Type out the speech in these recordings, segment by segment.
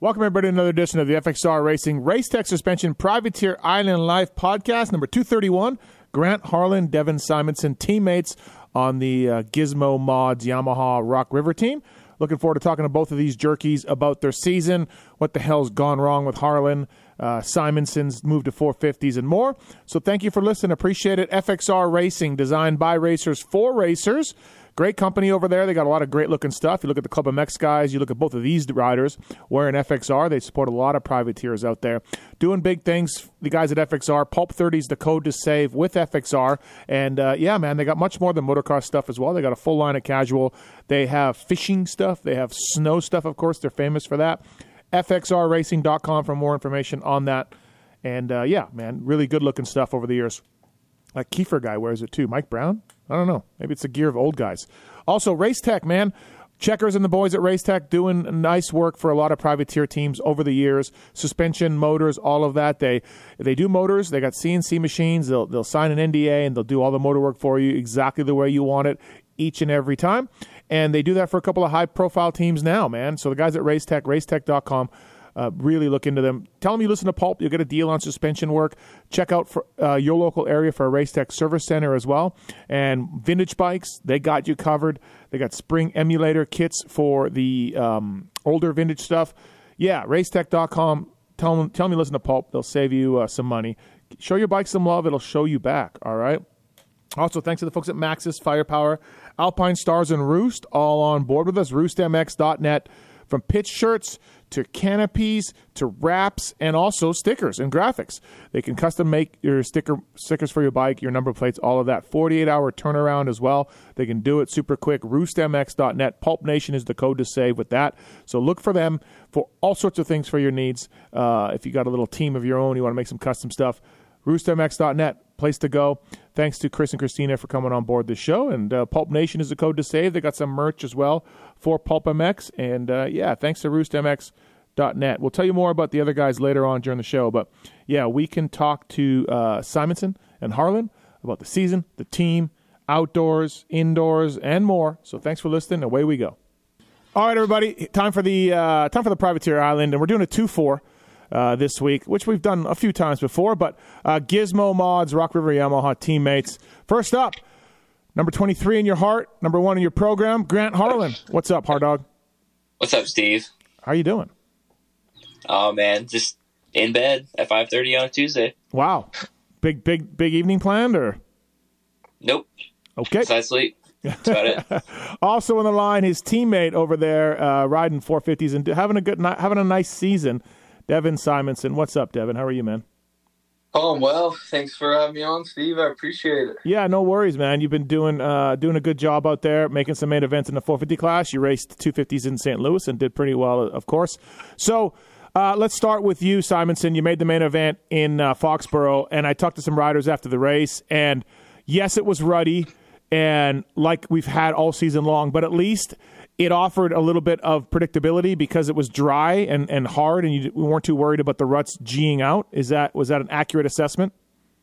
Welcome, everybody, to another edition of the FXR Racing Race Tech Suspension Privateer Island Life podcast, number 231. Grant Harlan, Devin Simonson, teammates on the Gizmo Mods Yamaha Rock River team. Looking forward to talking to both of these jerkies about their season, what the hell's gone wrong with Harlan, Simonson's move to 450s, and more. So thank you for listening. Appreciate it. FXR Racing, designed by racers for racers. Great company over there. They got a lot of great-looking stuff. You look at the Club MX guys. You look at both of these riders wearing FXR. They support a lot of privateers out there. Doing big things, the guys at FXR. Pulp 30 is the code to save with FXR. And, yeah, man, they got much more than motocross stuff as well. They got a full line of casual. They have fishing stuff. They have snow stuff, of course. They're famous for that. FXRracing.com for more information on that. And, yeah, man, really good-looking stuff over the years. That Kiefer guy wears it too. Mike Brown? I don't know. Maybe it's the gear of old guys. Also, Race Tech, man. Checkers and the boys at Race Tech doing nice work for a lot of privateer teams over the years. Suspension, motors, all of that. They do motors. They got CNC machines. They'll sign an NDA and they'll do all the motor work for you exactly the way you want it each and every time. And they do that for a couple of high-profile teams now, man. So the guys at Race Tech, racetech.com. Really look into them. Tell them you listen to Pulp. You'll get a deal on suspension work. Check out for, your local area for a Race Tech service center as well. And vintage bikes, they got you covered. They got spring emulator kits for the older vintage stuff. Yeah, racetech.com. Tell them you listen to Pulp. They'll save you some money. Show your bike some love. It'll show you back, all right? Also, thanks to the folks at Maxxis, Firepower, Alpine Stars, and Roost, all on board with us. RoostMX.net. From pitch shirts to canopies to wraps and also stickers and graphics. They can custom make your stickers for your bike, your number plates, all of that. 48-hour turnaround as well. They can do it super quick. RoostMX.net. Pulp Nation is the code to save with that. So look for them for all sorts of things for your needs. If you got a little team of your own, you want to make some custom stuff, RoostMX.net, place to go. Thanks to Chris and Christina for coming on board the show. And Pulp Nation is the code to save. They got some merch as well for Pulp MX. And, yeah, thanks to RoostMX.net. We'll tell you more about the other guys later on during the show. But, yeah, we can talk to Simonson and Harlan about the season, the team, outdoors, indoors, and more. So thanks for listening. Away we go. All right, everybody, time for the Privateer Island. And we're doing a 2-4. This week, which we've done a few times before, but Gizmo Mods, Rock River Yamaha teammates. First up, number 23 in your heart, number 1 in your program, Grant Harlan. What's up, Hard Dog? What's up, Steve? How you doing? Oh, man, just in bed at 5:30 on a Tuesday. Wow. Big evening planned, or? Nope. Okay. So I sleep. That's about it. Also on the line, his teammate over there, riding 450s and having a nice season, Devin Simonson. What's up, Devin? How are you, man? Oh, well, thanks for having me on, Steve. I appreciate it. Yeah, no worries, man. You've been doing a good job out there, making some main events in the 450 class. You raced 250s in St. Louis and did pretty well, of course. So let's start with you, Simonson. You made the main event in Foxborough, and I talked to some riders after the race, and yes, it was ruddy, and like we've had all season long, but at least it offered a little bit of predictability because it was dry and hard, and we weren't too worried about the ruts G'ing out. Was that an accurate assessment?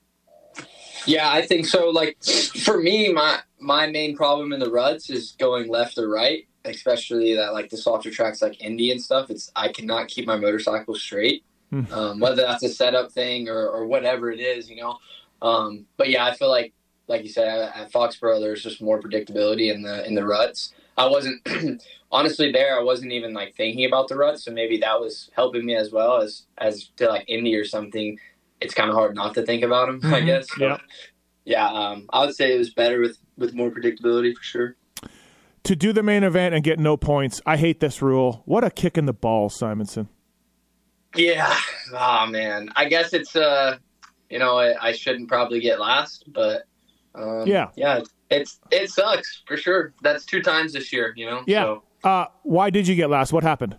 Yeah, I think so. Like, for me, my main problem in the ruts is going left or right, especially that like the softer tracks like Indy and stuff. I cannot keep my motorcycle straight, whether that's a setup thing or whatever it is, you know. But yeah, I feel like you said, at Foxborough, there's just more predictability in the ruts. I wasn't honestly there. I wasn't even like thinking about the ruts, so maybe that was helping me as well as to like Indy or something. It's kind of hard not to think about them, I guess. Yeah. Yeah. I would say it was better with more predictability for sure. To do the main event and get no points, I hate this rule. What a kick in the balls, Simonson. Yeah. Oh man. I guess it's I shouldn't probably get last, but yeah. It sucks for sure. That's 2 times this year, you know? Yeah. So. Why did you get last? What happened?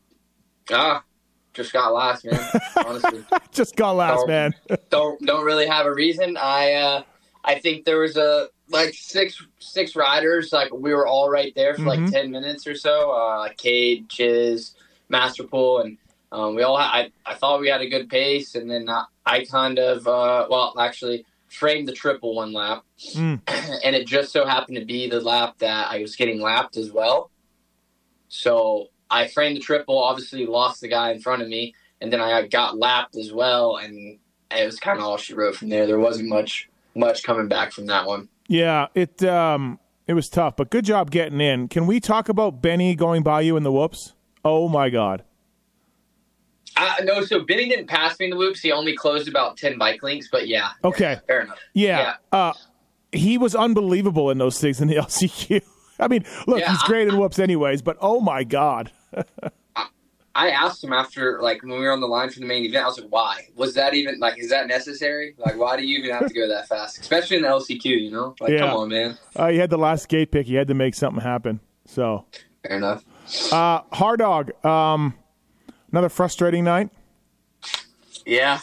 Just got last, man. Honestly. Just got last, man. don't really have a reason. I think there was six riders. Like we were all right there for like 10 minutes or so. Cade, Chiz, Masterpool, and we all. I thought we had a good pace, and then I kind of actually framed the triple one lap, and it just so happened to be the lap that I was getting lapped as well. So I framed the triple, obviously lost the guy in front of me, and then I got lapped as well, and it was kind of all she wrote from there. There wasn't much coming back from that one. Yeah, it was tough, but good job getting in. Can we talk about Benny going by you in the whoops? Oh, my God. No, so Benny didn't pass me in the whoops. He only closed about 10 bike links, but yeah. Okay. Fair enough. Yeah. He was unbelievable in those things in the LCQ. I mean, look, he's great in whoops anyways, but oh, my God. I asked him after, like, when we were on the line for the main event, I was like, why? Was that even, like, is that necessary? Like, why do you even have to go that fast? Especially in the LCQ, you know? Like, come on, man. He had the last skate pick. He had to make something happen. So. Fair enough. Hard Dog, another frustrating night? Yeah.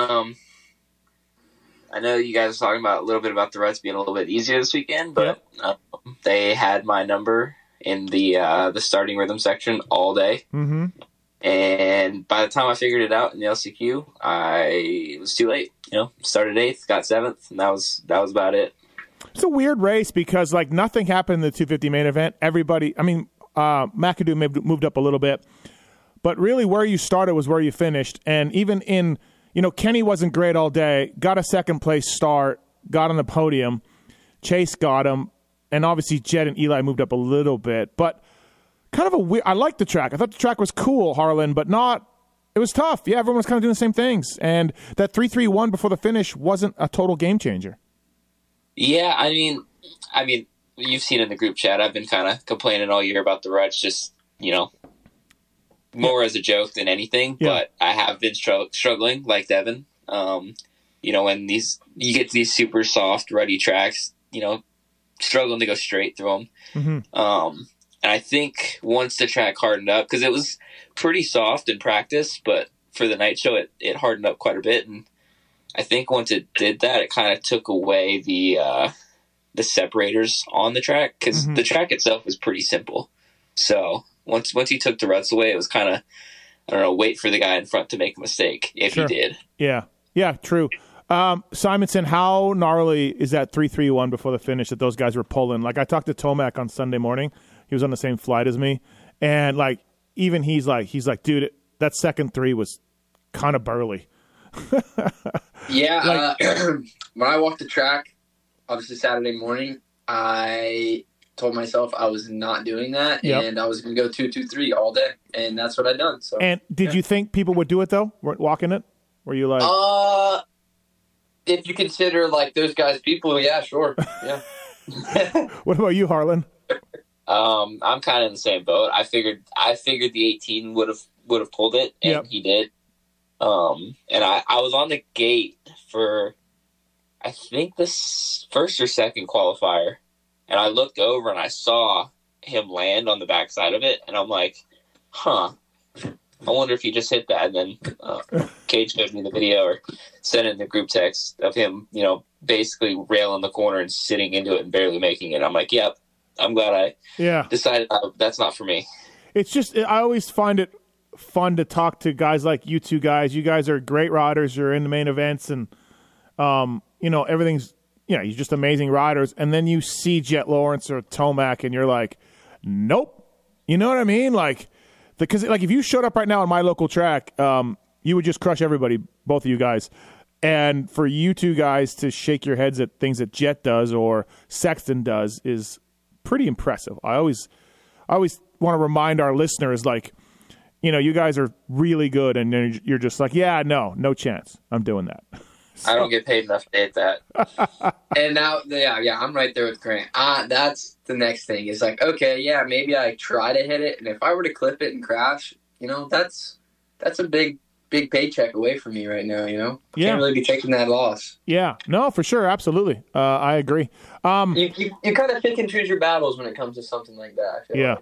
I know you guys are talking about a little bit about the ruts being a little bit easier this weekend, but they had my number in the starting rhythm section all day. Mm-hmm. And by the time I figured it out in the LCQ, it was too late. You know, started 8th, got 7th, and that was about it. It's a weird race because, like, nothing happened in the 250 main event. Everybody, I mean, McAdoo moved up a little bit, but really where you started was where you finished. And even in, you know, Kenny wasn't great all day, got a second place start, got on the podium. Chase got him, and obviously Jed and Eli moved up a little bit. But kind of a weird, I liked the track. I thought the track was cool, Harlan, but not, it was tough. Yeah, everyone was kind of doing the same things. And that 3-3-1 before the finish wasn't a total game changer. Yeah, I mean, you've seen in the group chat, I've been kind of complaining all year about the ruts, just, you know, more as a joke than anything. Yeah. But I have been struggling, like Devin. You know, when you get to these super soft, ruddy tracks, you know, struggling to go straight through them. Mm-hmm. And I think once the track hardened up, because it was pretty soft in practice, but for the night show, it hardened up quite a bit. And I think once it did that, it kind of took away the separators on the track, because the track itself was pretty simple. So once he took the ruts away, it was kind of, I don't know, wait for the guy in front to make a mistake if he did. Yeah, true. Simonson, how gnarly is that 3-3-1 before the finish that those guys were pulling? Like, I talked to Tomac on Sunday morning. He was on the same flight as me, and like even he's like, dude, that second 3 was kind of burly. Yeah, when I walked the track, obviously Saturday morning, I told myself I was not doing that, and I was going to go 2-2-3 all day, and that's what I done. So, and did you think people would do it though? Walking it? Were you like, if you consider like those guys people, yeah, sure, yeah. What about you, Harlan? I'm kind of in the same boat. I figured the 18 would have pulled it, and he did. And I was on the gate for, I think, this first or second qualifier, and I looked over and I saw him land on the backside of it, and I'm like, I wonder if he just hit that. And then Cage showed me the video or sent in the group text of him, you know, basically railing the corner and sitting into it and barely making it. I'm like, yep, I'm glad I decided that's not for me. It's just, I always find it fun to talk to guys like you two guys. You guys are great riders. You're in the main events, and you know, everything's, you know, you're just amazing riders. And then you see Jet Lawrence or Tomac, and you're like, nope. You know what I mean? Like, because like if you showed up right now on my local track, you would just crush everybody, both of you guys. And for you two guys to shake your heads at things that Jet does or Sexton does is pretty impressive. I always want to remind our listeners, like, you know, you guys are really good, and you're just like, yeah, no chance. I'm doing that. So. I don't get paid enough to hit that. And now, I'm right there with Grant. That's the next thing. Is like, okay, yeah, maybe I try to hit it, and if I were to clip it and crash, you know, that's a big paycheck away from me right now. You know, can't really be taking that loss. Yeah, no, for sure, absolutely. I agree. You kind of pick and choose your battles when it comes to something like that.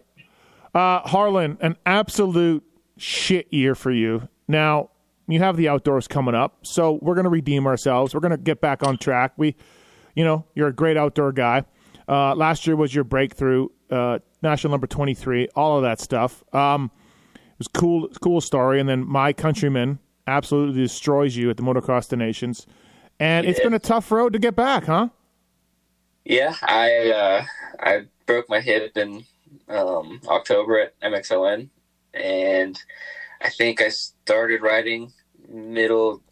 Harlan, an absolute shit year for you. Now, you have the outdoors coming up, so we're going to redeem ourselves. We're going to get back on track. You're a great outdoor guy. Last year was your breakthrough, national number 23, all of that stuff. It was cool story. And then My Countryman absolutely destroys you at the Motocross the Nations. And it's been a tough road to get back, huh? Yeah, I broke my hip in October at MXLN, and I think I started riding I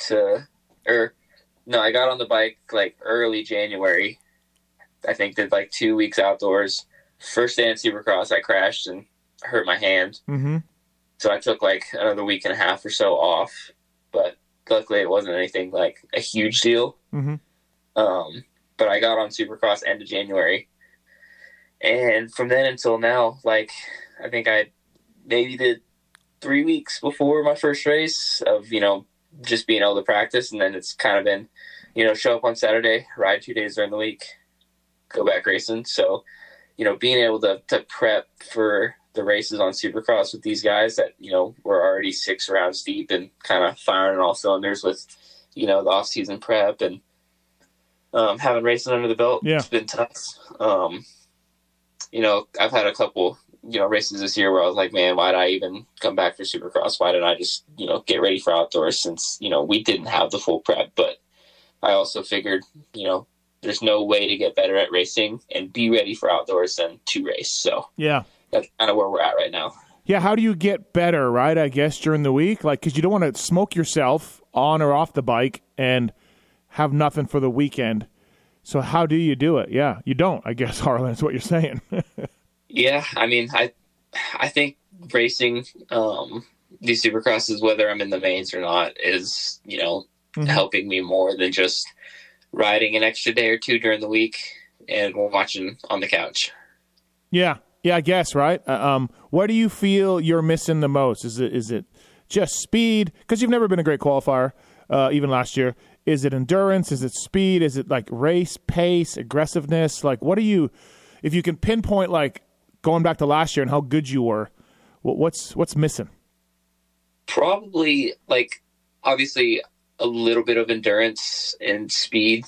got on the bike like early January. I think did like 2 weeks outdoors. First day in Supercross, I crashed and hurt my hand. Mm-hmm. So I took like another week and a half or so off, but luckily it wasn't anything like a huge deal. Mm-hmm. But I got on Supercross end of January. And from then until now, like, I think I maybe did 3 weeks before my first race of, just being able to practice. And then it's kind of been, show up on Saturday, ride 2 days during the week, go back racing. So, being able to prep for the races on Supercross with these guys that, were already 6 rounds deep and kind of firing on all cylinders with, the off-season prep and having racing under the belt. Yeah. It's been tough. I've had a couple, races this year where I was like, man, why did I even come back for Supercross? Why didn't I just, get ready for outdoors since, we didn't have the full prep. But I also figured, there's no way to get better at racing and be ready for outdoors than to race. So yeah, that's kind of where we're at right now. Yeah, how do you get better, right, I guess, during the week? Like, because you don't want to smoke yourself on or off the bike and have nothing for the weekend. So how do you do it? Yeah, you don't, I guess, Harlan, is what you're saying. Yeah, I mean, I think racing these Supercrosses, whether I'm in the mains or not, is, helping me more than just riding an extra day or two during the week and watching on the couch. Yeah, I guess, right? What do you feel you're missing the most? Is it just speed? Because you've never been a great qualifier, even last year. Is it endurance? Is it speed? Is it like race pace, aggressiveness? Like, what do you, if you can pinpoint, like going back to last year and how good you were, what's missing? Probably, like, obviously a little bit of endurance and speed.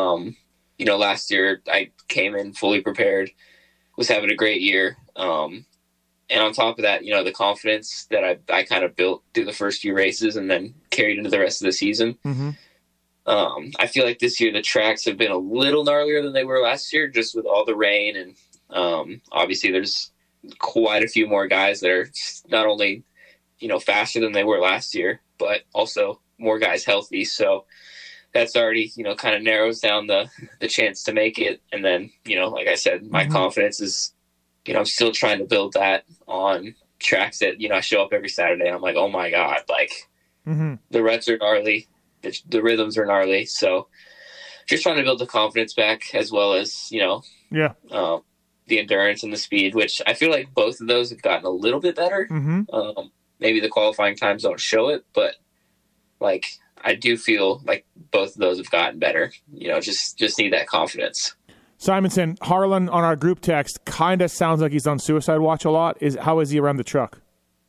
Last year I came in fully prepared, was having a great year. And on top of that, the confidence that I kind of built through the first few races and then carried into the rest of the season. Mm-hmm. I feel like this year the tracks have been a little gnarlier than they were last year, just with all the rain. And obviously there's quite a few more guys that are not only, faster than they were last year, but also more guys healthy. So that's already, kind of narrows down the chance to make it. And then, like I said, my confidence is, I'm still trying to build that on tracks that, I show up every Saturday and I'm like, oh my God, like the ruts are gnarly. The rhythms are gnarly. So just trying to build the confidence back as well as, the endurance and the speed, which I feel like both of those have gotten a little bit better. Maybe the qualifying times don't show it, but like, I do feel like both of those have gotten better, just need that confidence. Simonson, Harlan on our group text kind of sounds like he's on suicide watch a lot. How is he around the truck?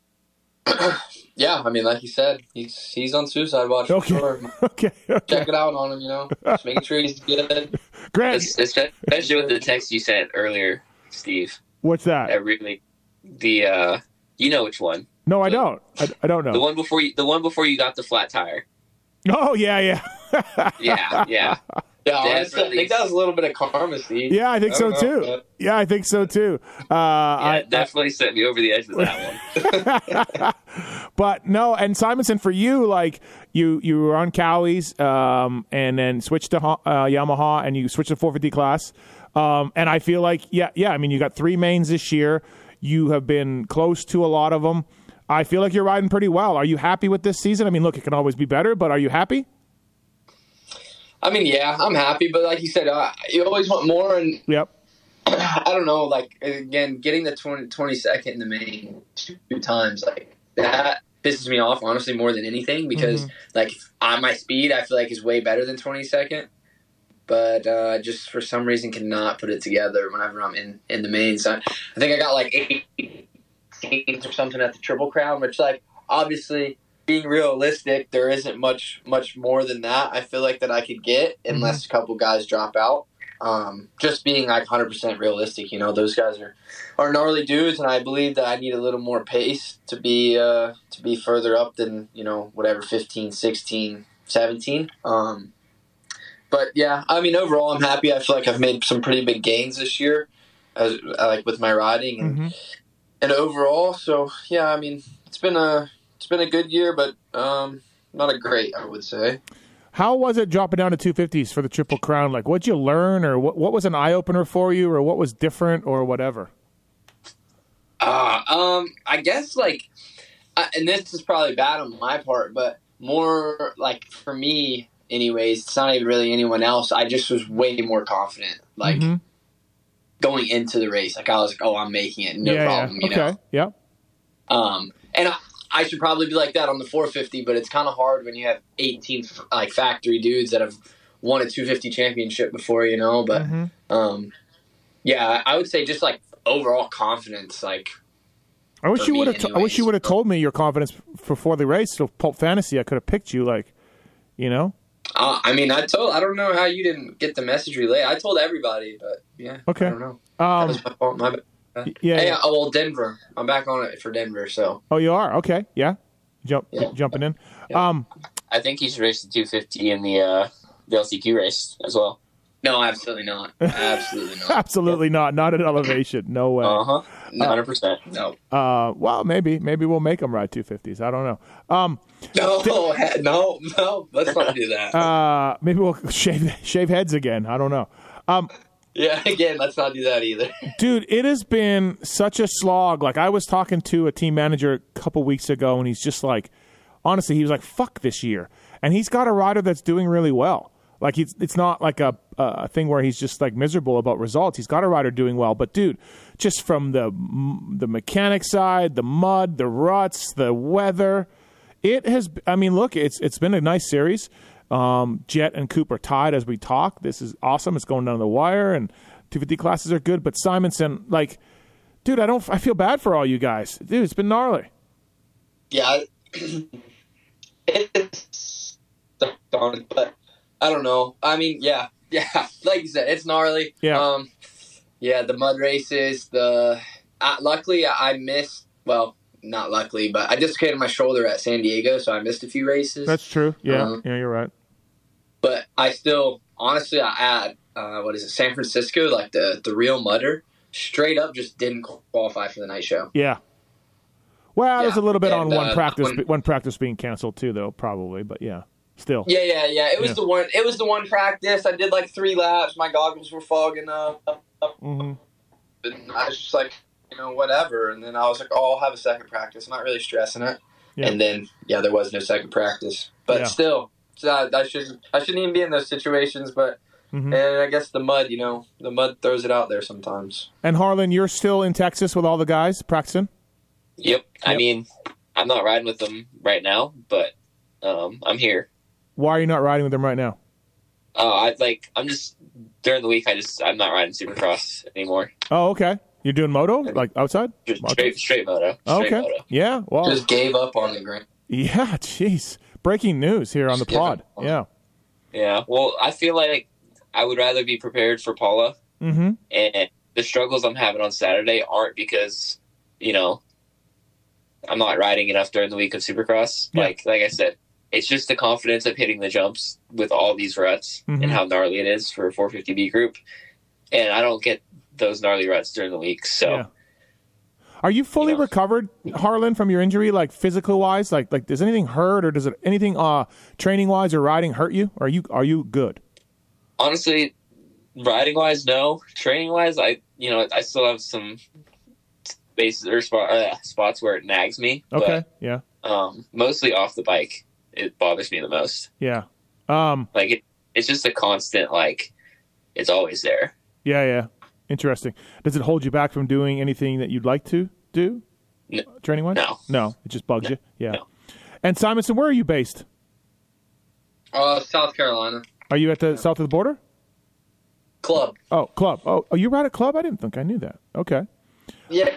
Yeah, I mean, like you said, he's on suicide watch for sure. Okay. Check it out on him, just making sure he's good. Grant, especially with the text you sent earlier, Steve. What's that? That really, you know which one? No, I don't. I don't know. The one before you got the flat tire. Oh yeah. Yeah. Yeah, honestly, I think that was a little bit of karma, Steve. Yeah, I think so too. Yeah, I think so too. Definitely sent me over the edge of that one. But no, and Simonson, for you, like you were on Cowie's, and then switched to Yamaha, and you switched to 450 class. And I feel like, I mean, you got 3 mains this year. You have been close to a lot of them. I feel like you're riding pretty well. Are you happy with this season? I mean, look, it can always be better, but are you happy? I mean, yeah, I'm happy, but like you said, you always want more. And yep. I don't know, like, again, getting the 22nd in the main 2 times, like, that pisses me off, honestly, more than anything, because, like, on my speed, I feel like is way better than 22nd, but just for some reason cannot put it together whenever I'm in the main. So I think I got, like, 8 or something at the Triple Crown, which, like, obviously, being realistic, there isn't much more than that I feel like that I could get unless a couple guys drop out. Just being like 100% realistic, those guys are gnarly dudes, and I believe that I need a little more pace to be further up than, whatever, 15, 16, 17. But yeah, I mean, overall I'm happy. I feel like I've made some pretty big gains this year, like with my riding, and and overall, so yeah, I mean, it's been a good year, but not a great, I would say. How was it dropping down to 250s for the Triple Crown? Like, what'd you learn, or what was an eye opener for you, or what was different, or whatever? I guess like, and this is probably bad on my part, but more like for me, anyways. It's not even really anyone else. I just was way more confident, like going into the race. Like I was like, oh, I'm making it, no problem. You know? Yeah. And I should probably be like that on the 450, but it's kind of hard when you have 18 like factory dudes that have won a 250 championship before, you know. But yeah, I would say just like overall confidence. Like I wish you would have. I wish you would have told me your confidence before the race. So Pulp Fantasy, I could have picked you. Like, you know. I mean, I don't know how you didn't get the message relayed. I told everybody, but yeah. Okay. I don't know. That was my fault. My bad. Yeah. Oh, well, Denver. I'm back on it for Denver. So. Oh, you are? Okay. Yeah. Jumping in. Yeah. I think he should race the 250 in the LCQ race as well. No, absolutely not. Absolutely not. Absolutely not. Not at elevation. No way. 100%. No. Well, maybe we'll make them ride 250s. I don't know. No. Let's not do that. Maybe we'll shave heads again. I don't know. Yeah, again, let's not do that either. Dude, it has been such a slog. Like, I was talking to a team manager a couple weeks ago, and he's just like, honestly, he was like, fuck this year. And he's got a rider that's doing really well. Like, it's not like a thing where he's just like miserable about results. He's got a rider doing well. But, dude, just from the mechanic side, the mud, the ruts, the weather, it has, I mean, look, it's been a nice series. Jet and Cooper tied as we talk. This is awesome. It's going down to the wire, and 250 classes are good. But Simonson, like, dude, I feel bad for all you guys. Dude, it's been gnarly. Yeah, it's but I don't know. I mean, yeah, like you said, it's gnarly. Yeah, yeah, the mud races. Luckily, I missed. Well, not luckily, but I dislocated my shoulder at San Diego, so I missed a few races. That's true. Yeah, you're right. But I still, honestly, at San Francisco, like the real mudder, straight up just didn't qualify for the night show. Yeah. Well, there's a little bit on one practice being canceled too, though, probably. But yeah, still. Yeah. It was the one. It was the one practice. I did like 3 laps. My goggles were fogging up. And I was just like, whatever. And then I was like, oh, I'll have a second practice. I'm not really stressing it. Yeah. And then, there was no second practice. But still, I shouldn't even be in those situations. But and I guess the mud, the mud throws it out there sometimes. And Harlan, you're still in Texas with all the guys practicing? Yep. I mean, I'm not riding with them right now, but I'm here. Why are you not riding with them right now? I'm just during the week. I'm not riding Supercross anymore. Oh, okay. You're doing moto, like outside? Straight moto. Okay. Moto. Yeah. Well, just gave up on the Grant. Yeah. Jeez. Breaking news here on the pod. Yeah. Yeah. Well, I feel like I would rather be prepared for Paula. And the struggles I'm having on Saturday aren't because, I'm not riding enough during the week of Supercross. Yeah. Like I said, it's just the confidence of hitting the jumps with all these ruts and how gnarly it is for a 450B group. And I don't get those gnarly ruts during the week. So, are you fully recovered, Harlan, from your injury, like physical wise? Like does anything hurt, or does it anything training wise or riding hurt you? Or are you good? Honestly, riding wise, no. Training wise, I still have some spaces or spots where it nags me. Okay. But, mostly off the bike, it bothers me the most. Yeah. It's just a constant, it's always there. Yeah. Interesting. Does it hold you back from doing anything that you'd like to do? No. Training wise? No. It just bugs you. Yeah. No. And Simonson, where are you based? South Carolina. Are you at the south of the border? Club. Oh, Club. Oh, you ride at Club? I didn't think I knew that. Okay. Yeah.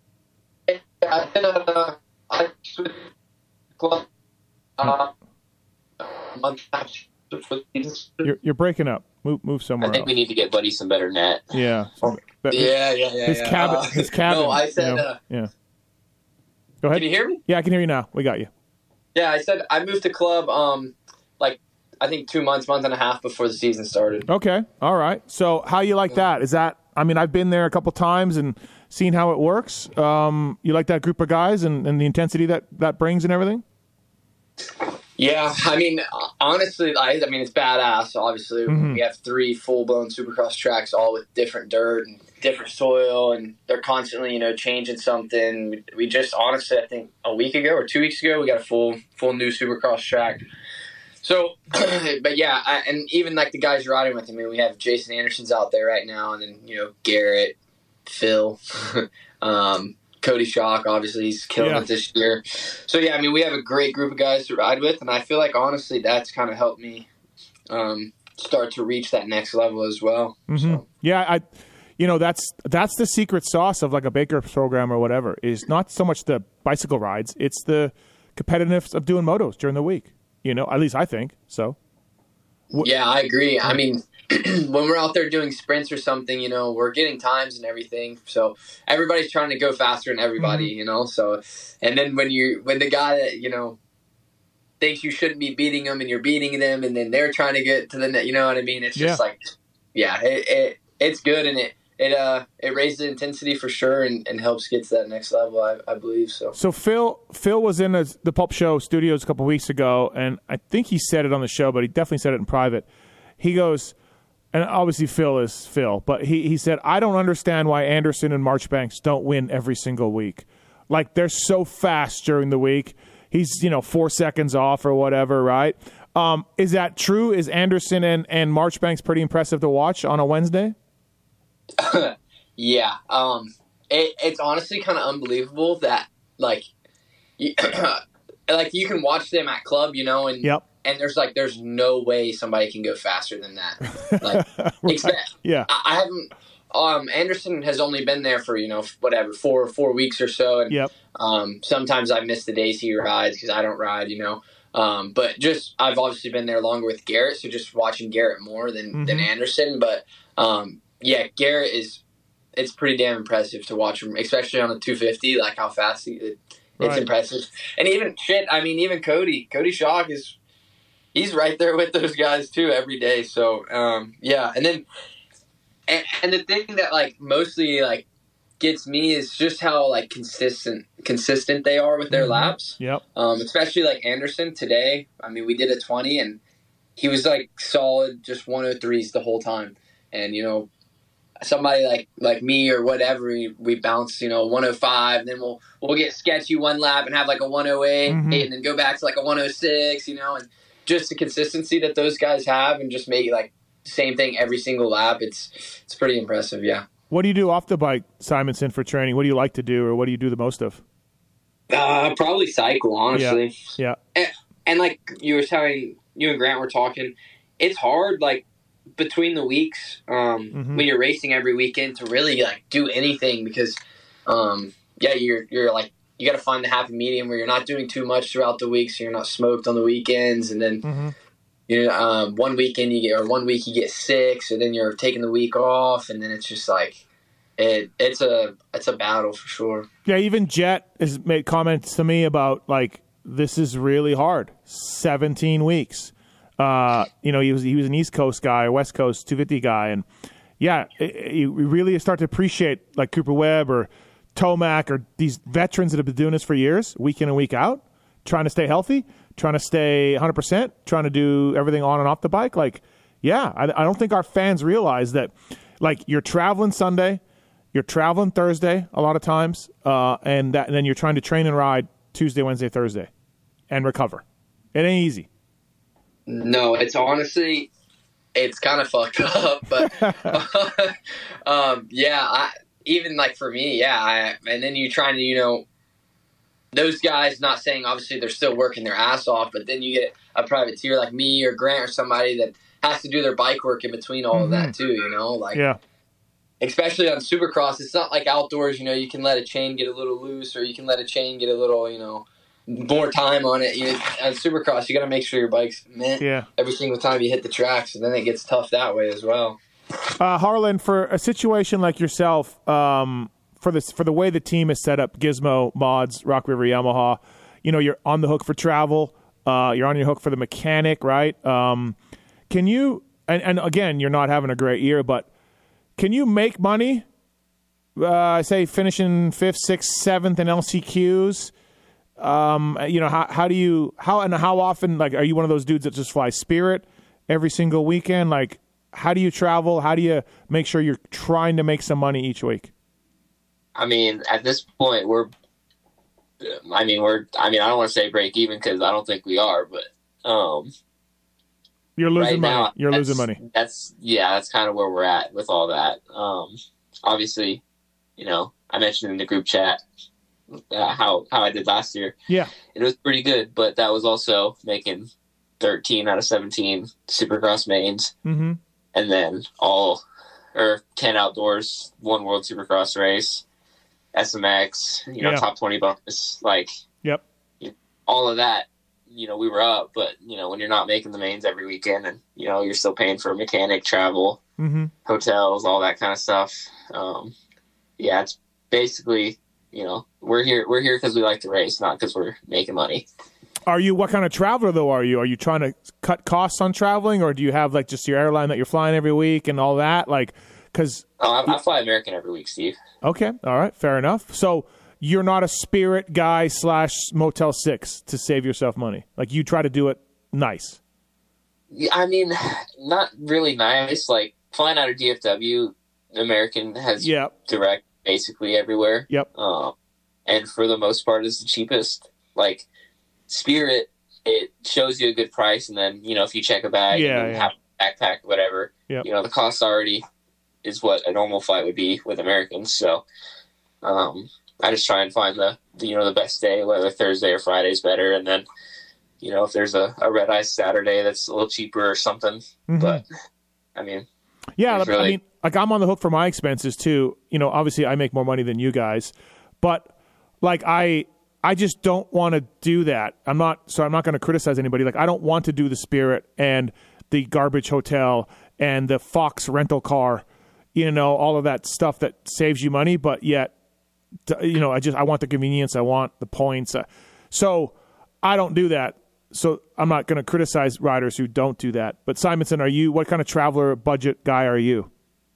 I switched Club. You're breaking up. Move somewhere. I think we need to get Buddy some better net. Yeah. His cabin. No, I said. Yeah. Go ahead. Can you hear me? Yeah, I can hear you now. We got you. Yeah, I said I moved to Club. I think 2 months, month and a half before the season started. Okay. All right. So how you like that? Is that? I mean, I've been there a couple times and Seeing how it works? You like that group of guys and the intensity that brings and everything? Yeah, I mean, honestly, I mean, it's badass. Obviously, we have 3 full-blown Supercross tracks, all with different dirt and different soil, and they're constantly, changing something. We just, honestly, I think a week ago or 2 weeks ago, we got a full new Supercross track. So, but yeah, and even like the guys you're riding with, I mean, we have Jason Anderson's out there right now, and then, Garrett, Phil, Cody Schock, obviously, he's killing it this year. So, yeah, I mean, we have a great group of guys to ride with, and I feel like, honestly, that's kind of helped me start to reach that next level as well. Mm-hmm. So. Yeah, that's the secret sauce of like a Baker program or whatever, is not so much the bicycle rides, it's the competitiveness of doing motos during the week. At least I think so. Yeah, I agree. I mean, when we're out there doing sprints or something, we're getting times and everything. So everybody's trying to go faster than everybody, So, and then when the guy that, thinks you shouldn't be beating them and you're beating them, and then they're trying to get to the net, you know what I mean? It's just it's good, and it raises the intensity for sure and helps get to that next level, I believe. So Phil was in the Pulp Show studios a couple weeks ago, and I think he said it on the show, but he definitely said it in private. He goes, and obviously Phil is Phil, but he said, I don't understand why Anderson and Marchbanks don't win every single week. Like, they're so fast during the week. He's, 4 seconds off or whatever, right? Is that true? Is Anderson and Marchbanks pretty impressive to watch on a Wednesday? Yeah. It's honestly kind of unbelievable that you can watch them at club, and yep. And there's no way somebody can go faster than that. Right. Yeah. I haven't. Anderson has only been there for 4 weeks or so, and yep. Sometimes I miss the days he rides because I don't ride, But just I've obviously been there longer with Garrett, so just watching Garrett more than Anderson, but. Yeah, Garrett it's pretty damn impressive to watch him, especially on the 250, like how fast it's impressive. And even Cody Schock he's right there with those guys too every day. So, yeah. And then, and the thing that mostly gets me is just how consistent they are with their laps. Yep. Especially Anderson today. I mean, we did a 20 and he was solid, just 103s the whole time. And, somebody like me or whatever, we bounce, 105, and then we'll get sketchy one lap and have a 108, and then go back to a 106, and just the consistency that those guys have, and just make same thing every single lap. It's pretty impressive. Yeah. What do you do off the bike, Simonson, for training? What do you like to do, or what do you do the most of? Probably cycle, honestly. Yeah. And like you were telling, you and Grant were talking, it's hard, between the weeks, when you're racing every weekend, to really do anything, because you're you got to find the happy medium where you're not doing too much throughout the week, so you're not smoked on the weekends, and then 1 weekend one week you get sick, so then you're taking the week off, and then it's just it's a battle for sure. Yeah, even Jet has made comments to me about this is really hard. 17 weeks. He was an East Coast guy, a West Coast 250 guy, and you really start to appreciate Cooper Webb or Tomac or these veterans that have been doing this for years, week in and week out, trying to stay healthy, trying to stay 100%, trying to do everything on and off the bike. I don't think our fans realize that you're traveling Sunday, you're traveling Thursday a lot of times, and then you're trying to train and ride Tuesday, Wednesday, Thursday, and recover. It ain't easy. No, it's honestly, it's kind of fucked up, but even for me, and then you trying to, those guys, not saying obviously they're still working their ass off, but then you get a privateer like me or Grant or somebody that has to do their bike work in between all of that too, especially on Supercross, it's not like outdoors, you can let a chain get a little loose, or you can let a chain get a little, more time on it. On Supercross, you got to make sure your bike's mint every single time you hit the tracks, and then it gets tough that way as well. Harlan, for a situation like yourself, for the way the team is set up, Gizmo, Mods, Rock River, Yamaha, you're on the hook for travel, you're on your hook for the mechanic, right? Can you, and again, you're not having a great year, but can you make money I say finishing 5th, 6th, 7th in LCQs. How often, like, are you one of those dudes that just fly Spirit every single weekend? Like, how do you travel? How do you make sure you're trying to make some money each week? I mean, at this point, I don't want to say break even because I don't think we are, but you're losing right money. now, You're losing money. That's kind of where we're at with all that. Obviously, I mentioned in the group chat how I did last year. Yeah, it was pretty good, but that was also making 13 out of 17 Supercross mains, mm-hmm. and then 10 outdoors, 1 World Supercross race, SMX, top 20 bonus, yep, all of that. We were up, but when you're not making the mains every weekend, and you're still paying for mechanic, travel, mm-hmm. hotels, all that kind of stuff. It's basically we're here because we like to race, not because we're making money. What kind of traveler though are you? Are you trying to cut costs on traveling, or do you have like just your airline that you're flying every week and all that? I fly American every week, Steve. Okay, all right, fair enough. So you're not a Spirit guy / Motel 6 to save yourself money. Like, you try to do it nice. I mean, not really nice. Like, flying out of DFW, American has direct basically everywhere. Yep. And for the most part, is the cheapest. Like, Spirit, it shows you a good price, and then, if you check a bag and have a backpack, whatever, the cost already is what a normal flight would be with Americans. So, I just try and find the best day, whether Thursday or Friday is better. And then, if there's a red eye Saturday that's a little cheaper or something. Mm-hmm. But, I mean, I'm on the hook for my expenses too. Obviously I make more money than you guys, but I just don't want to do that. I'm not going to criticize anybody. Like, I don't want to do the Spirit and the garbage hotel and the Fox rental car, all of that stuff that saves you money, but yet, I want the convenience. I want the points. So I don't do that. So I'm not going to criticize riders who don't do that. But Simonson, what kind of traveler budget guy are you?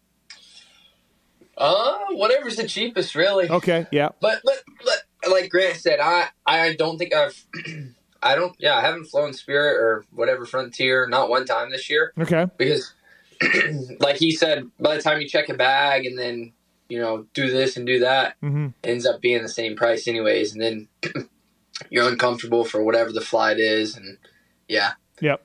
Whatever's the cheapest, really. Okay. Yeah. But like Grant said, I don't think I haven't flown Spirit or whatever Frontier, not one time this year. Okay. Because like he said, by the time you check a bag and then, do this and do that, mm-hmm. it ends up being the same price anyways. And then you're uncomfortable for whatever the flight is. And yeah. Yep.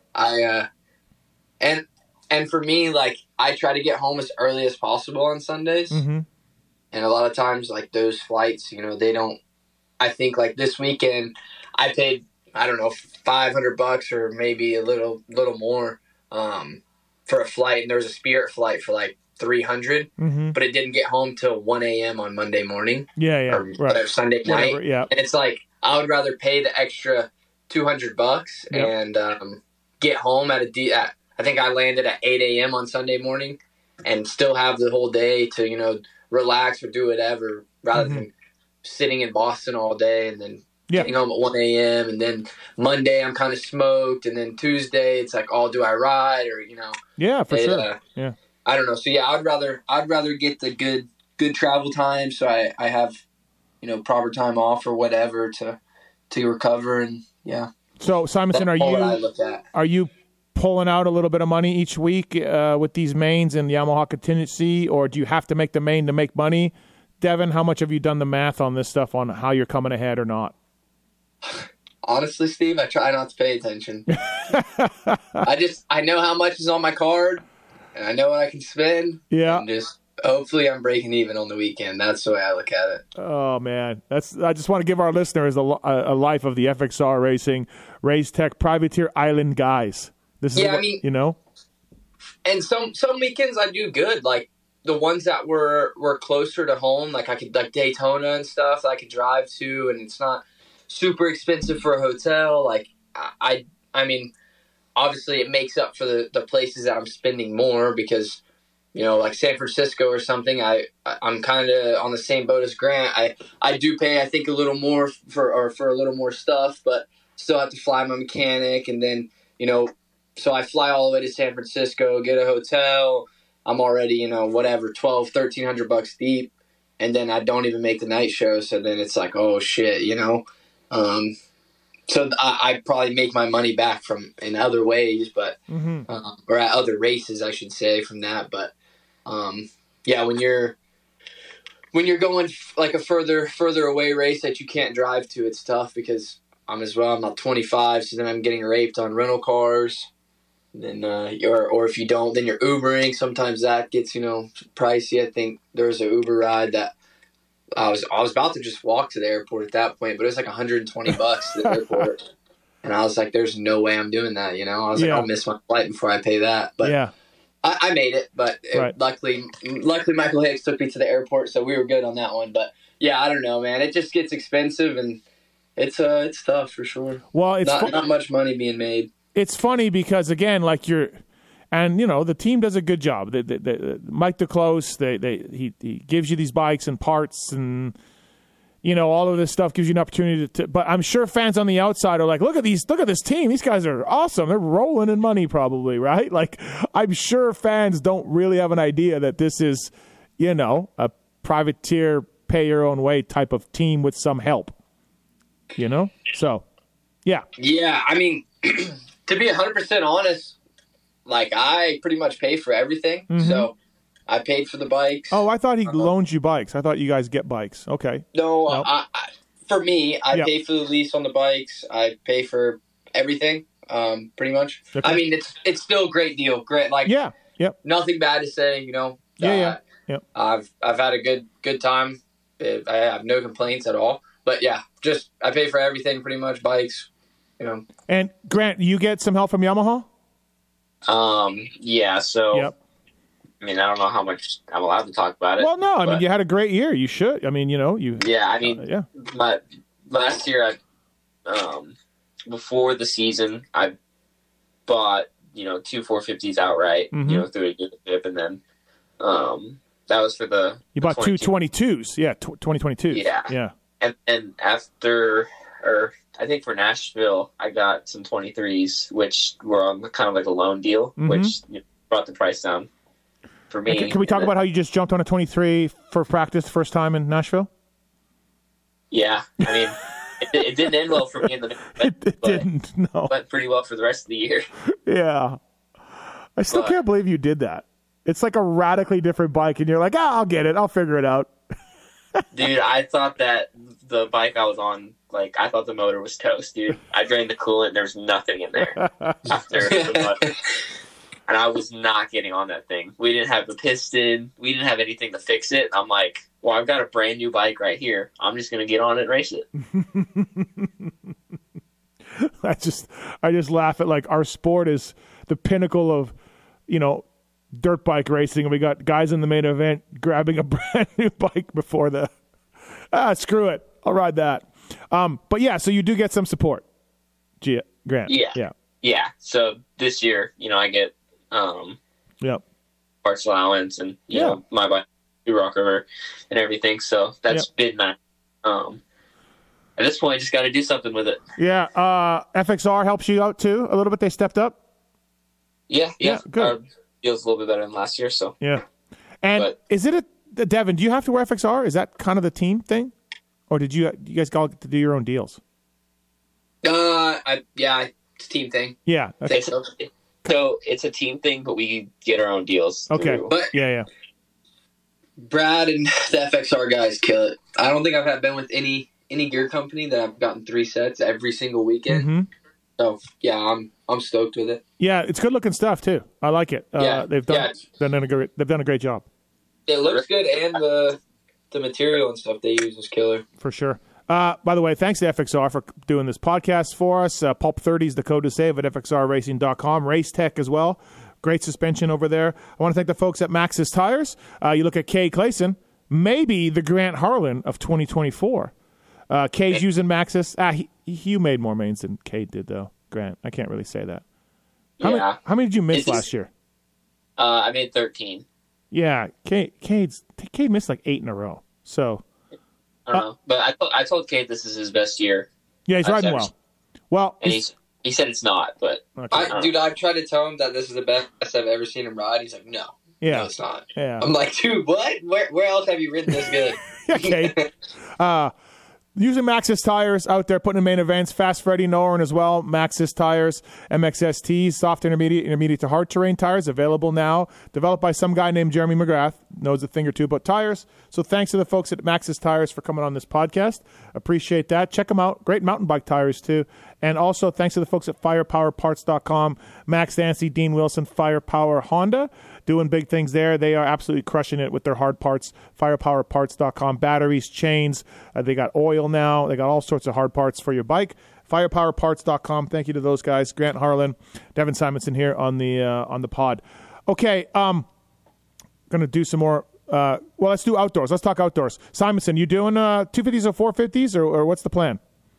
And for me, like, I try to get home as early as possible on Sundays. Mm-hmm. And a lot of times, like, those flights, they don't, I think, like, this weekend, I paid, I don't know, $500 or maybe a little more for a flight. And there was a Spirit flight for, like, $300, mm-hmm. but it didn't get home till 1 a.m. on Monday morning. Yeah, or whatever, Sunday night. Whatever, yeah. And it's like, I would rather pay the extra $200 and get home at I think I landed at 8 a.m. on Sunday morning and still have the whole day to, relax or do whatever rather mm-hmm. than sitting in Boston all day and then getting home at 1 a.m. And then Monday I'm kind of smoked. And then Tuesday it's like, do I ride or, Yeah, for sure. Yeah. I don't know. So yeah, I'd rather get the good travel time. So I have, proper time off or whatever to recover. And yeah. So Simonson, are you pulling out a little bit of money each week with these mains and Yamaha contingency, or do you have to make the main to make money? Devin, how much have you done the math on this stuff on how you're coming ahead or not? Honestly, Steve, I try not to pay attention. I know how much is on my card and I know what I can spend. Yeah. And just hopefully I'm breaking even on the weekend. That's the way I look at it. Oh man. I just want to give our listeners a life of the FXR Racing Race Tech Privateer Island guys. This is and some weekends I do good. Like the ones that were closer to home, like I could, like Daytona and stuff that I could drive to, and it's not super expensive for a hotel. Like I mean, obviously it makes up for the places that I'm spending more because, like San Francisco or something, I'm kind of on the same boat as Grant. I do pay, I think, a little more for a little more stuff, but still have to fly my mechanic. And then, so I fly all the way to San Francisco, get a hotel. I'm already, $1,200, $1,300 deep. and then I don't even make the night show. So then it's like, oh shit, you know. So I probably make my money back from in other ways, but or at other races, I should say, from that. But yeah, when you're going like a further away race that you can't drive to, it's tough because I'm not 25, so then I'm getting raped on rental cars. And then or if you don't, then you're Ubering. Sometimes that gets pricey. I think there was an Uber ride that I was about to just walk to the airport at that point, but it was like $120 to the airport. And I was like, there's no way I'm doing that, I was like, I'll miss my flight before I pay that. But I made it, but luckily Michael Hicks took me to the airport, so we were good on that one. But yeah, I don't know, man. It just gets expensive, and it's tough for sure. Well, it's not much money being made. It's funny because, again, like and the team does a good job. Mike DeClose, he gives you these bikes and parts, and all of this stuff gives you an opportunity to. But I'm sure fans on the outside are like, look at this team. These guys are awesome. They're rolling in money, probably, right? Like, I'm sure fans don't really have an idea that this is, a privateer, pay your own way type of team with some help. So, yeah. Yeah, I mean, to be 100% honest. Like, I pretty much pay for everything, so I paid for the bikes. Oh, I thought he loaned you bikes. I thought you guys get bikes. Okay. No, nope. For me, I pay for the lease on the bikes. I pay for everything, pretty much. Okay. I mean, it's still a great deal. Great, like, nothing bad to say, I've had a good time. I have no complaints at all. But yeah, just I pay for everything, pretty much, bikes, And Grant, you get some help from Yamaha? Yeah, so, I mean, I don't know how much I'm allowed to talk about it. Well, no, I mean, you had a great year. You should. I mean, you. Yeah, I mean, last year, before the season, I bought, 2 450s outright, through a dealership, and then, that was for the. You bought 2 22s. Yeah, 2022s. Yeah. And after, I think for Nashville, I got some 23s, which were on kind of like a loan deal, which brought the price down for me. Can we talk about how you just jumped on a 23 for practice first time in Nashville? Yeah. I mean, it didn't end well for me in the beginning. It didn't, no. Went pretty well for the rest of the year. Yeah. I still can't believe you did that. It's like a radically different bike, and you're like, I'll get it. I'll figure it out. Dude, I thought that the bike I was on, like, I thought the motor was toast, dude. I drained the coolant, and there was nothing in there after the motor. And I was not getting on that thing. We didn't have the piston. We didn't have anything to fix it. And I'm like, well, I've got a brand new bike right here. I'm just going to get on it and race it. I just laugh at, like, our sport is the pinnacle of, dirt bike racing, and we got guys in the main event grabbing a brand new bike before screw it, I'll ride that. But yeah, so you do get some support, Grant. Yeah. So this year, I get parts allowance and my bike, Rock River, and everything. So that's been nice. At this point, I just got to do something with it. Yeah. FXR helps you out too a little bit. They stepped up. Yeah. Good. Feels a little bit better than last year. So and is it Devin? Do you have to wear FXR? Is that kind of the team thing, or did you guys all get to do your own deals? It's a team thing. Yeah. Okay. So it's a team thing, but we get our own deals. Okay. But Brad and the FXR guys kill it. I don't think I've been with any gear company that I've gotten 3 sets every single weekend. Mm-hmm. So yeah, I'm stoked with it. Yeah, it's good looking stuff too. I like it. They've done a great job. It looks good, and the material and stuff they use is killer for sure. By the way, thanks to FXR for doing this podcast for us. Pulp 30 is the code to save at fxrracing.com. Race Tech as well. Great suspension over there. I want to thank the folks at Maxxis Tires. You look at Cade Clayson, maybe the Grant Harlan of 2024. Cade's using Maxxis. You made more mains than Cade did, though, Grant. I can't really say that. How many did you miss last year? I made 13. Yeah, Cade missed like 8 in a row. So I don't know, but I told Cade this is his best year. Yeah, he's riding well. Well, and he said it's not, but okay. I've tried to tell him that this is the best I've ever seen him ride. He's like, no. Yeah. No, it's not. Yeah. I'm like, dude, what? Where else have you ridden this good? Okay. Using Maxxis tires out there, putting in main events. Fast Freddy Noren as well. Maxxis tires, MXSTs, soft intermediate to hard terrain tires available now. Developed by some guy named Jeremy McGrath. Knows a thing or two about tires. So thanks to the folks at Maxxis Tires for coming on this podcast. Appreciate that. Check them out. Great mountain bike tires too. And also thanks to the folks at firepowerparts.com. Max Dancy, Dean Wilson, Firepower Honda. Doing big things there. They are absolutely crushing it with their hard parts. Firepowerparts.com. Batteries, chains. They got oil now. They got all sorts of hard parts for your bike. Firepowerparts.com. Thank you to those guys. Grant Harlan, Devin Simonson here on the pod. Okay, going to do some more. Well, let's do outdoors. Let's talk outdoors. Simonson, you doing 250s or 450s, or what's the plan?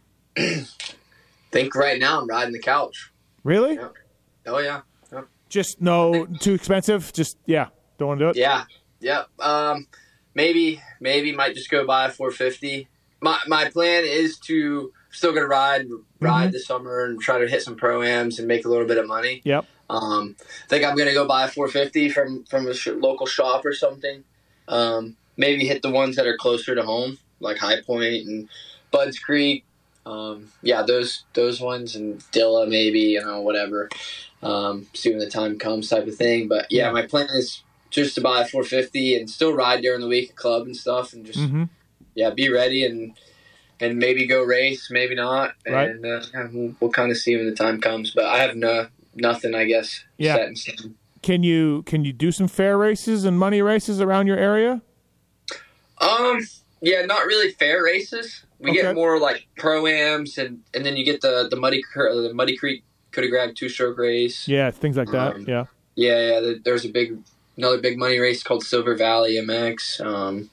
Think right now I'm riding the couch. Really? Yeah. Oh yeah. Just no, too expensive. Just don't want to do it. Yeah. Maybe might just go buy a 450. My plan is to still gonna ride this summer and try to hit some pro-ams and make a little bit of money. Yep. Think I'm gonna go buy a 450 from a local shop or something. Maybe hit the ones that are closer to home, like High Point and Budds Creek. Those ones, and Dilla maybe, whatever. See when the time comes type of thing. But my plan is just to buy a 450 and still ride during the week at club and stuff, and just be ready and maybe go race, maybe not, and we'll kind of see when the time comes. But I have nothing, I guess, set in stone. Can you do some fair races and money races around your area? Not really fair races. We get more like pro-ams, and then you get the Muddy Creek could have grabbed 2-stroke race. Yeah, things like that. There's another big money race called Silver Valley MX.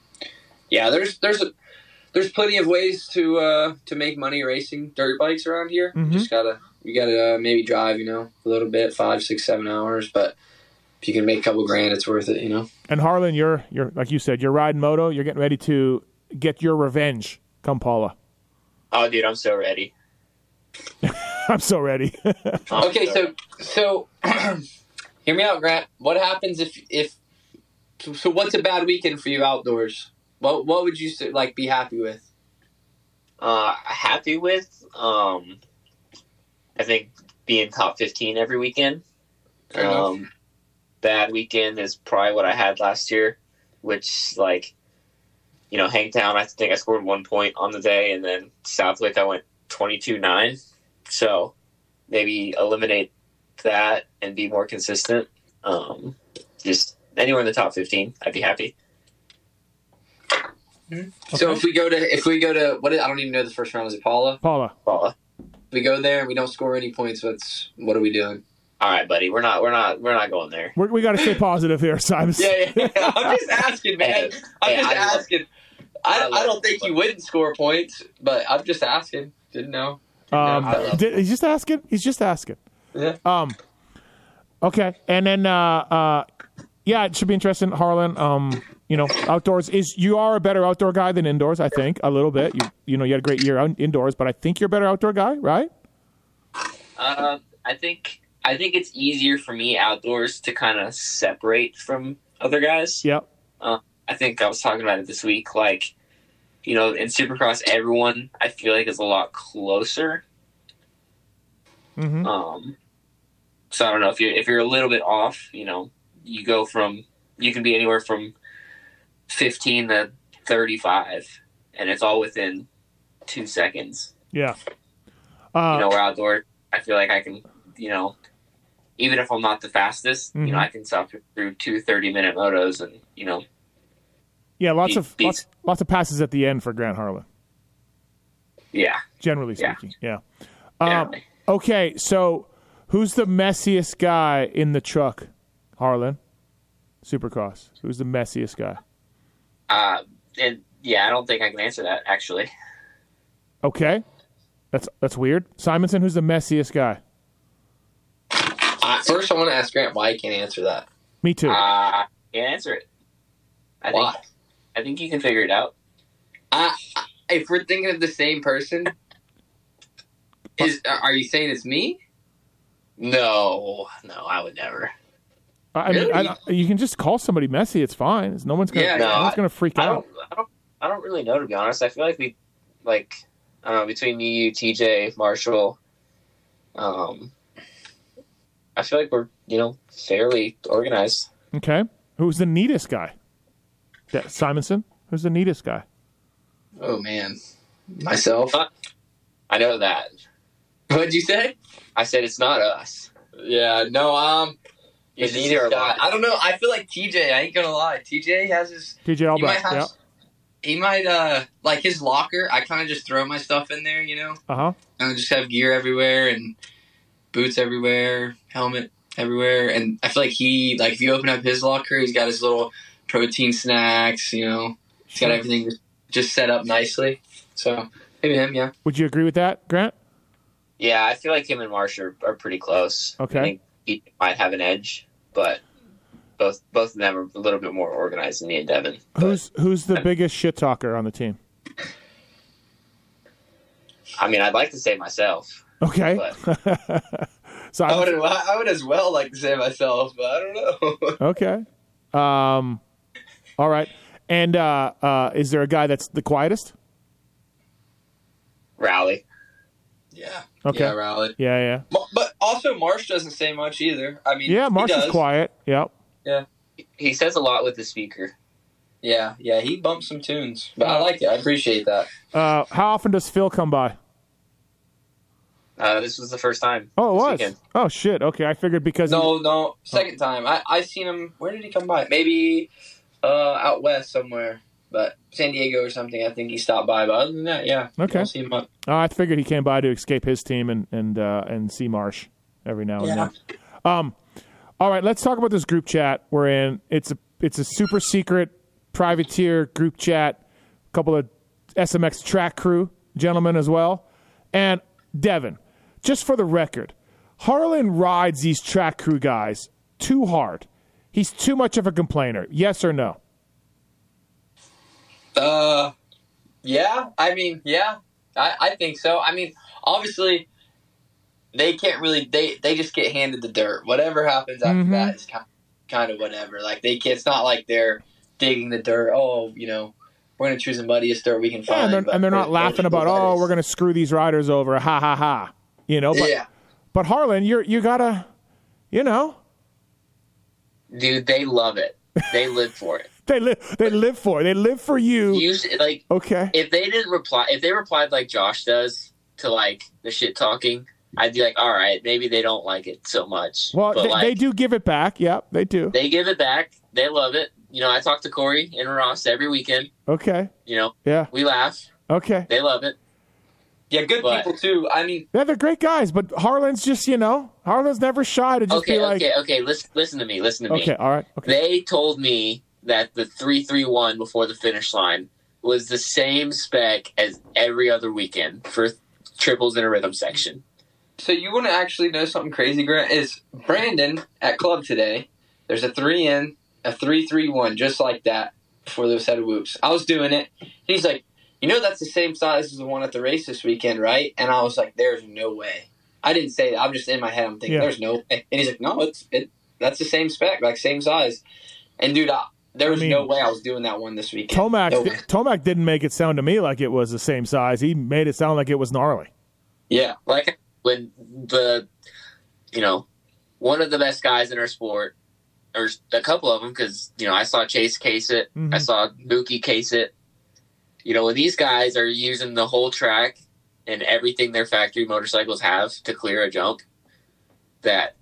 There's plenty of ways to make money racing dirt bikes around here. You gotta maybe drive, a little bit, 5, 6, 7 hours, but if you can make a couple grand, it's worth it, And Harlan, you're like you said, you're riding moto. You're getting ready to get your revenge. Come, Paula. Oh, dude, I'm so ready. I'm so ready. Okay, so hear me out, Grant. What happens if what's a bad weekend for you outdoors? What would you be happy with? Happy with? I think being top 15 every weekend. Bad weekend is probably what I had last year, which Hangtown, I think I scored 1 point on the day, and then Southwick I went 22-9. So maybe eliminate that and be more consistent. Just anywhere in the top 15, I'd be happy. Okay. So if we go to what I don't even know the first round, is it Paula? Paula. If we go there and we don't score any points, what are we doing? All right, buddy. We're not going there. We got to stay positive here, Simon. Yeah. I'm just asking, man. I'm just asking. I don't think you wouldn't score points, but I'm just asking. Didn't know. He's just asking. Yeah. Okay, and then it should be interesting, Harlan. Outdoors you are a better outdoor guy than indoors. I think a little bit. You had a great year indoors, but I think you're a better outdoor guy, right? I think it's easier for me outdoors to kind of separate from other guys. Yep. I think I was talking about it this week. In Supercross, everyone I feel like is a lot closer. Mm-hmm. So I don't know if you're a little bit off. You can be anywhere from 15 to 35, and it's all within 2 seconds. Yeah. We're outdoors. I feel like I can, even if I'm not the fastest, I can stop through 2 30-minute motos and, Yeah, lots of passes at the end for Grant Harlan. Yeah. Generally speaking, yeah. Generally. Okay, so who's the messiest guy in the truck, Harlan? Supercross. Who's the messiest guy? I don't think I can answer that, actually. Okay. That's weird. Simonson, who's the messiest guy? First, I want to ask Grant why he can't answer that. Me too. Can't answer it. Why? I think you can figure it out. If we're thinking of the same person, are you saying it's me? No, I would never. I mean, Really? you can just call somebody Messi. It's fine. No one's gonna. Yeah, no no, one's gonna freak out. I don't really know, to be honest. I feel like I don't know, between me, you, TJ, Marshall, I feel like we're, fairly organized. Okay. Who's the neatest guy? Simonson? Who's the neatest guy? Oh man, myself. I know that. What'd you say? I said it's not us. Yeah, no. It's neither of us. I don't know. I feel like TJ. I ain't gonna lie. TJ has his. TJ Albrecht. Yeah. He might like his locker. I kind of just throw my stuff in there, Uh-huh. And I just have gear everywhere and boots everywhere, helmet everywhere, and I feel like if you open up his locker, he's got his little protein snacks. He's got everything just set up nicely. So maybe him, yeah. Would you agree with that, Grant? Yeah, I feel like him and Marsh are pretty close. Okay. I think he might have an edge, but both of them are a little bit more organized than me and Devin. Who's the biggest shit talker on the team? I mean, I'd like to say myself. Okay. So I would as well like to say myself, but I don't know. Okay. All right. And is there a guy that's the quietest? Rally. Yeah. Okay. Yeah, Rally. Yeah. But also Marsh doesn't say much either. I mean, Yeah, Marsh is quiet. Yep. Yeah. He says a lot with the speaker. Yeah, he bumps some tunes. But I like it. I appreciate that. How often does Phil come by? This was the first time. Oh, it this was? weekend. Oh, shit. Okay, I figured because... No. Second time. I seen him. Where did he come by? Maybe out west somewhere. But San Diego or something. I think he stopped by. But other than that, yeah. Okay. I'll see him up. I figured he came by to escape his team and see Marsh every now and then. All right, let's talk about this group chat we're in. It's a super secret privateer group chat. A couple of SMX track crew gentlemen as well. And Devin, just for the record, Harlan rides these track crew guys too hard. He's too much of a complainer. Yes or no? Yeah. I mean, yeah. I think so. I mean, obviously, they can't really. They just get handed the dirt. Whatever happens after that is kind of whatever. Like it's not like they're digging the dirt. Oh, we're gonna choose the muddiest dirt we can find. And they're not laughing about, oh, we're gonna screw these riders over. Ha ha ha. But, yeah. But Harlan, you gotta, Dude, they love it. They live for it. They live for it. They live for you. Okay. If they didn't reply, if they replied like Josh does to like the shit talking, I'd be like, all right, maybe they don't like it so much. Well, but they do give it back. Yeah, they do. They give it back. They love it. I talk to Corey and Ross every weekend. Okay. Yeah. We laugh. Okay. They love it. Yeah, good people too. I mean, yeah, they're great guys, but Harlan's just, Harlan's never shy to just be like, okay. Listen to me. Okay, all right. Okay. They told me that the 331 before the finish line was the same spec as every other weekend for triples in a rhythm section. So you want to actually know something crazy, Grant? Is Brandon at club today? There's a 3 in, a 331, just like that before the set of whoops. I was doing it. He's like, that's the same size as the one at the race this weekend, right? And I was like, there's no way. I didn't say that. I'm just in my head. I'm thinking, there's no way. And he's like, no, that's the same spec, like same size. And dude, there was no way I was doing that one this weekend. Tomac didn't make it sound to me like it was the same size. He made it sound like it was gnarly. Yeah, like when one of the best guys in our sport, or a couple of them, because I saw Chase case it, I saw Mookie case it. When these guys are using the whole track and everything their factory motorcycles have to clear a jump, that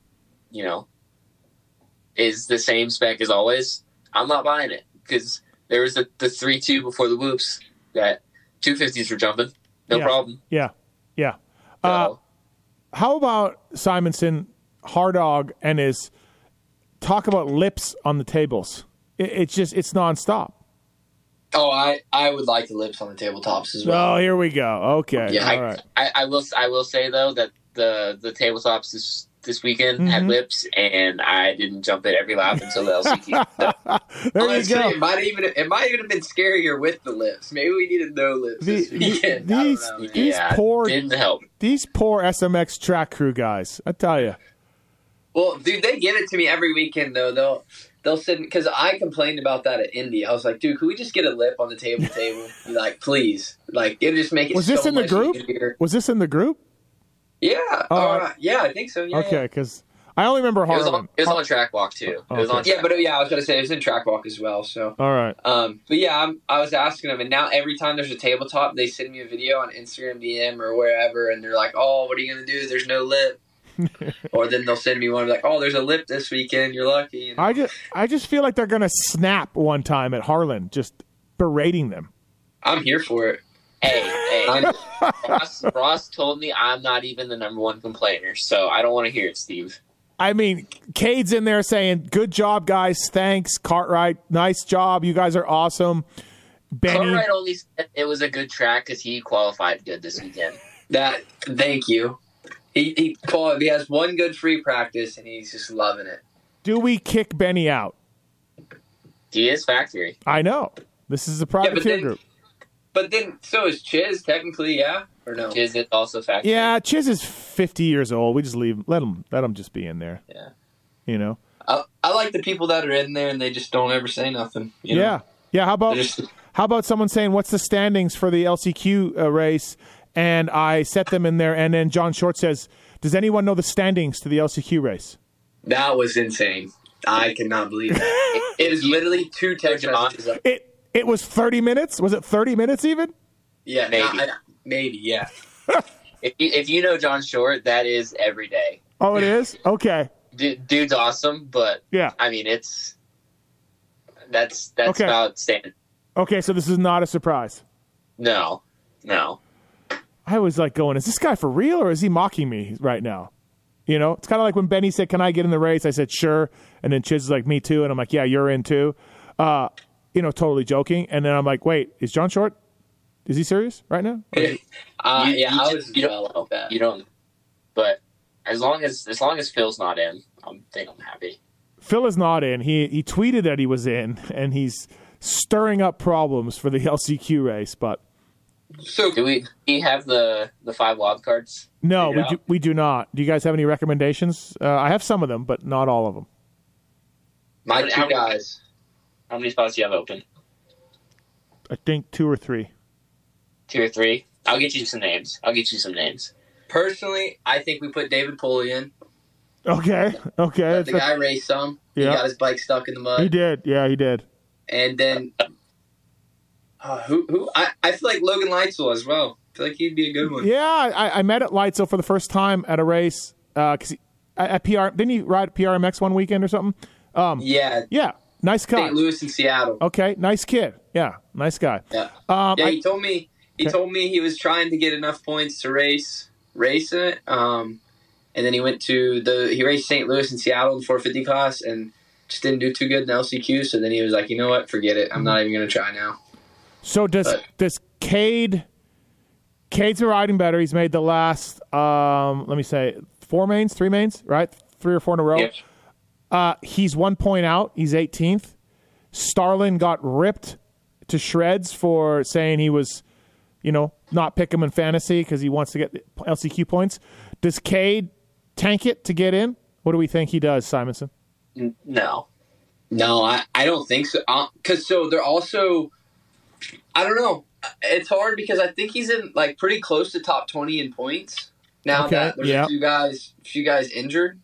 is the same spec as always, I'm not buying it, because there was the 3.2 before the whoops that 250s were jumping, no problem. Yeah. So, how about Simonson, Hardog, and his talk about lips on the tables? It's nonstop. Oh, I would like the lips on the tabletops as well. Oh, here we go. Okay. Yeah, all right. I will say though that the tabletops this weekend had lips, and I didn't jump it every lap until the LCT. There you go. It might even have been scarier with the lips. Maybe we needed no lips this weekend. Didn't help. These poor SMX track crew guys, I tell you. Well, dude, they give it to me every weekend though. They'll send because I complained about that at Indy. I was like, dude, could we just get a lip on the table? Like, please, like it'll just make it. Was this so in the much group? easier. Was this in the group? Yeah. Oh, yeah, I think so. Yeah. Okay, because I only remember Harlan. It was on track walk too. It was on. Yeah, but I was gonna say it was in track walk as well. So. All right. But yeah, I was asking them, and now every time there's a tabletop, they send me a video on Instagram DM or wherever, and they're like, "Oh, what are you gonna do? There's no lip." Or then they'll send me one like, "Oh, there's a lip this weekend. You're lucky." And I just feel like they're gonna snap one time at Harlan, just berating them. I'm here for it. Hey, Ross told me I'm not even the number one complainer, so I don't want to hear it, Steve. I mean, Cade's in there saying, "Good job, guys. Thanks, Cartwright. Nice job. You guys are awesome." Benny, Cartwright only said it was a good track because he qualified good this weekend. Thank you. He has one good free practice, and he's just loving it. do we kick Benny out? He is factory. I know. This is a privateer group. But then, so is Chiz technically, yeah, or no? Chiz is also factory. Yeah, Chiz is 50 years old. We just leave. Let him just be in there. Yeah. You know. I like the people that are in there and they just don't ever say nothing. You know? Yeah. Yeah. How about someone saying, "What's the standings for the LCQ race?" And I set them in there, and then John Short says, "Does anyone know the standings to the LCQ race?" That was insane. I cannot believe that. It was literally 2 text messages. It was 30 minutes. Was it 30 minutes even? Yeah, maybe. Yeah. If you know John Short, that is every day. Oh, it is? Okay. Dude's awesome, but yeah, I mean that's okay. About standard. Okay, so this is not a surprise. No. I was like going, is this guy for real or is he mocking me right now? You know, it's kind of like when Benny said, "Can I get in the race?" I said, "Sure." And then Chiz is like, "Me too." And I'm like, "Yeah, you're in too." You know, totally joking. And then I'm like, "Wait, is John Short? Is he serious right now?" You don't. But as long as Phil's not in, I think I'm happy. Phil is not in. He tweeted that he was in, and he's stirring up problems for the LCQ race. But so do we have the 5 wild cards? No, we do not. Do you guys have any recommendations? I have some of them, but not all of them. My 2 guys. How many spots do you have open? I think 2 or 3. 2 or 3? I'll get you some names. Personally, I think we put David Pulley in. Okay. Let the guy race some. He got his bike stuck in the mud. He did. Yeah, he did. And then who? I feel like Logan Leitzel as well. I feel like he'd be a good one. Yeah, I met at Leitzel for the first time at a race. Cause at PR, didn't he ride PRMX one weekend or something? Yeah. Nice guy. St. Louis and Seattle. Okay, nice kid. Yeah, nice guy. Yeah. He told me he was trying to get enough points to race it. And then he raced St. Louis and Seattle in the 450 class and just didn't do too good in the LCQ. So then he was like, you know what, forget it. I'm not even going to try now. So does Cade? Cade's riding better. He's made the last, 3 mains, right? 3 or 4 in a row. Yep. He's 1 point out. He's 18th. Starlin got ripped to shreds for saying he was, not pick him in fantasy because he wants to get LCQ points. Does Cade tank it to get in? What do we think he does, Simonson? No, I don't think so. Because they're also, I don't know. It's hard because I think he's in pretty close to top 20 in points now that there's a few guys injured.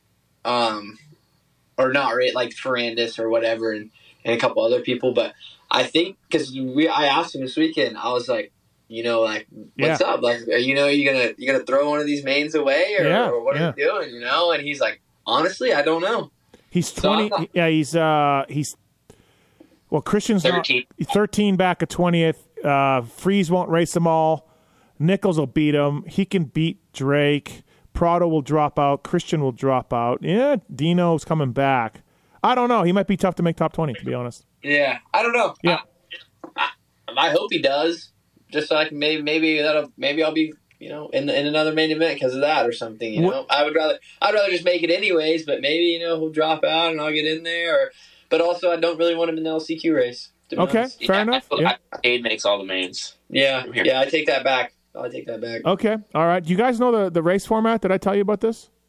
Or not, right? Like Ferrandis or whatever, and a couple other people. But I think because I asked him this weekend, I was like, what's up? Like, you gonna throw one of these mains away, or what are you doing? And he's like, honestly, I don't know. He's 20. He's Christian's 13. 13 back at 20th. Freeze won't race them all. Nichols will beat him. He can beat Drake. Prado will drop out. Christian will drop out. Yeah, Dino's coming back. I don't know. He might be tough to make top 20, to be honest. Yeah, I don't know. Yeah, I hope he does. Just so I can maybe I'll be in another main event because of that or something. I'd rather just make it anyways. But maybe he'll drop out and I'll get in there. But also I don't really want him in the LCQ race. Okay, fair enough. Cade makes all the mains. Yeah. I take that back. I'll take that back. Okay. All right. Do you guys know the race format? Did I tell you about this?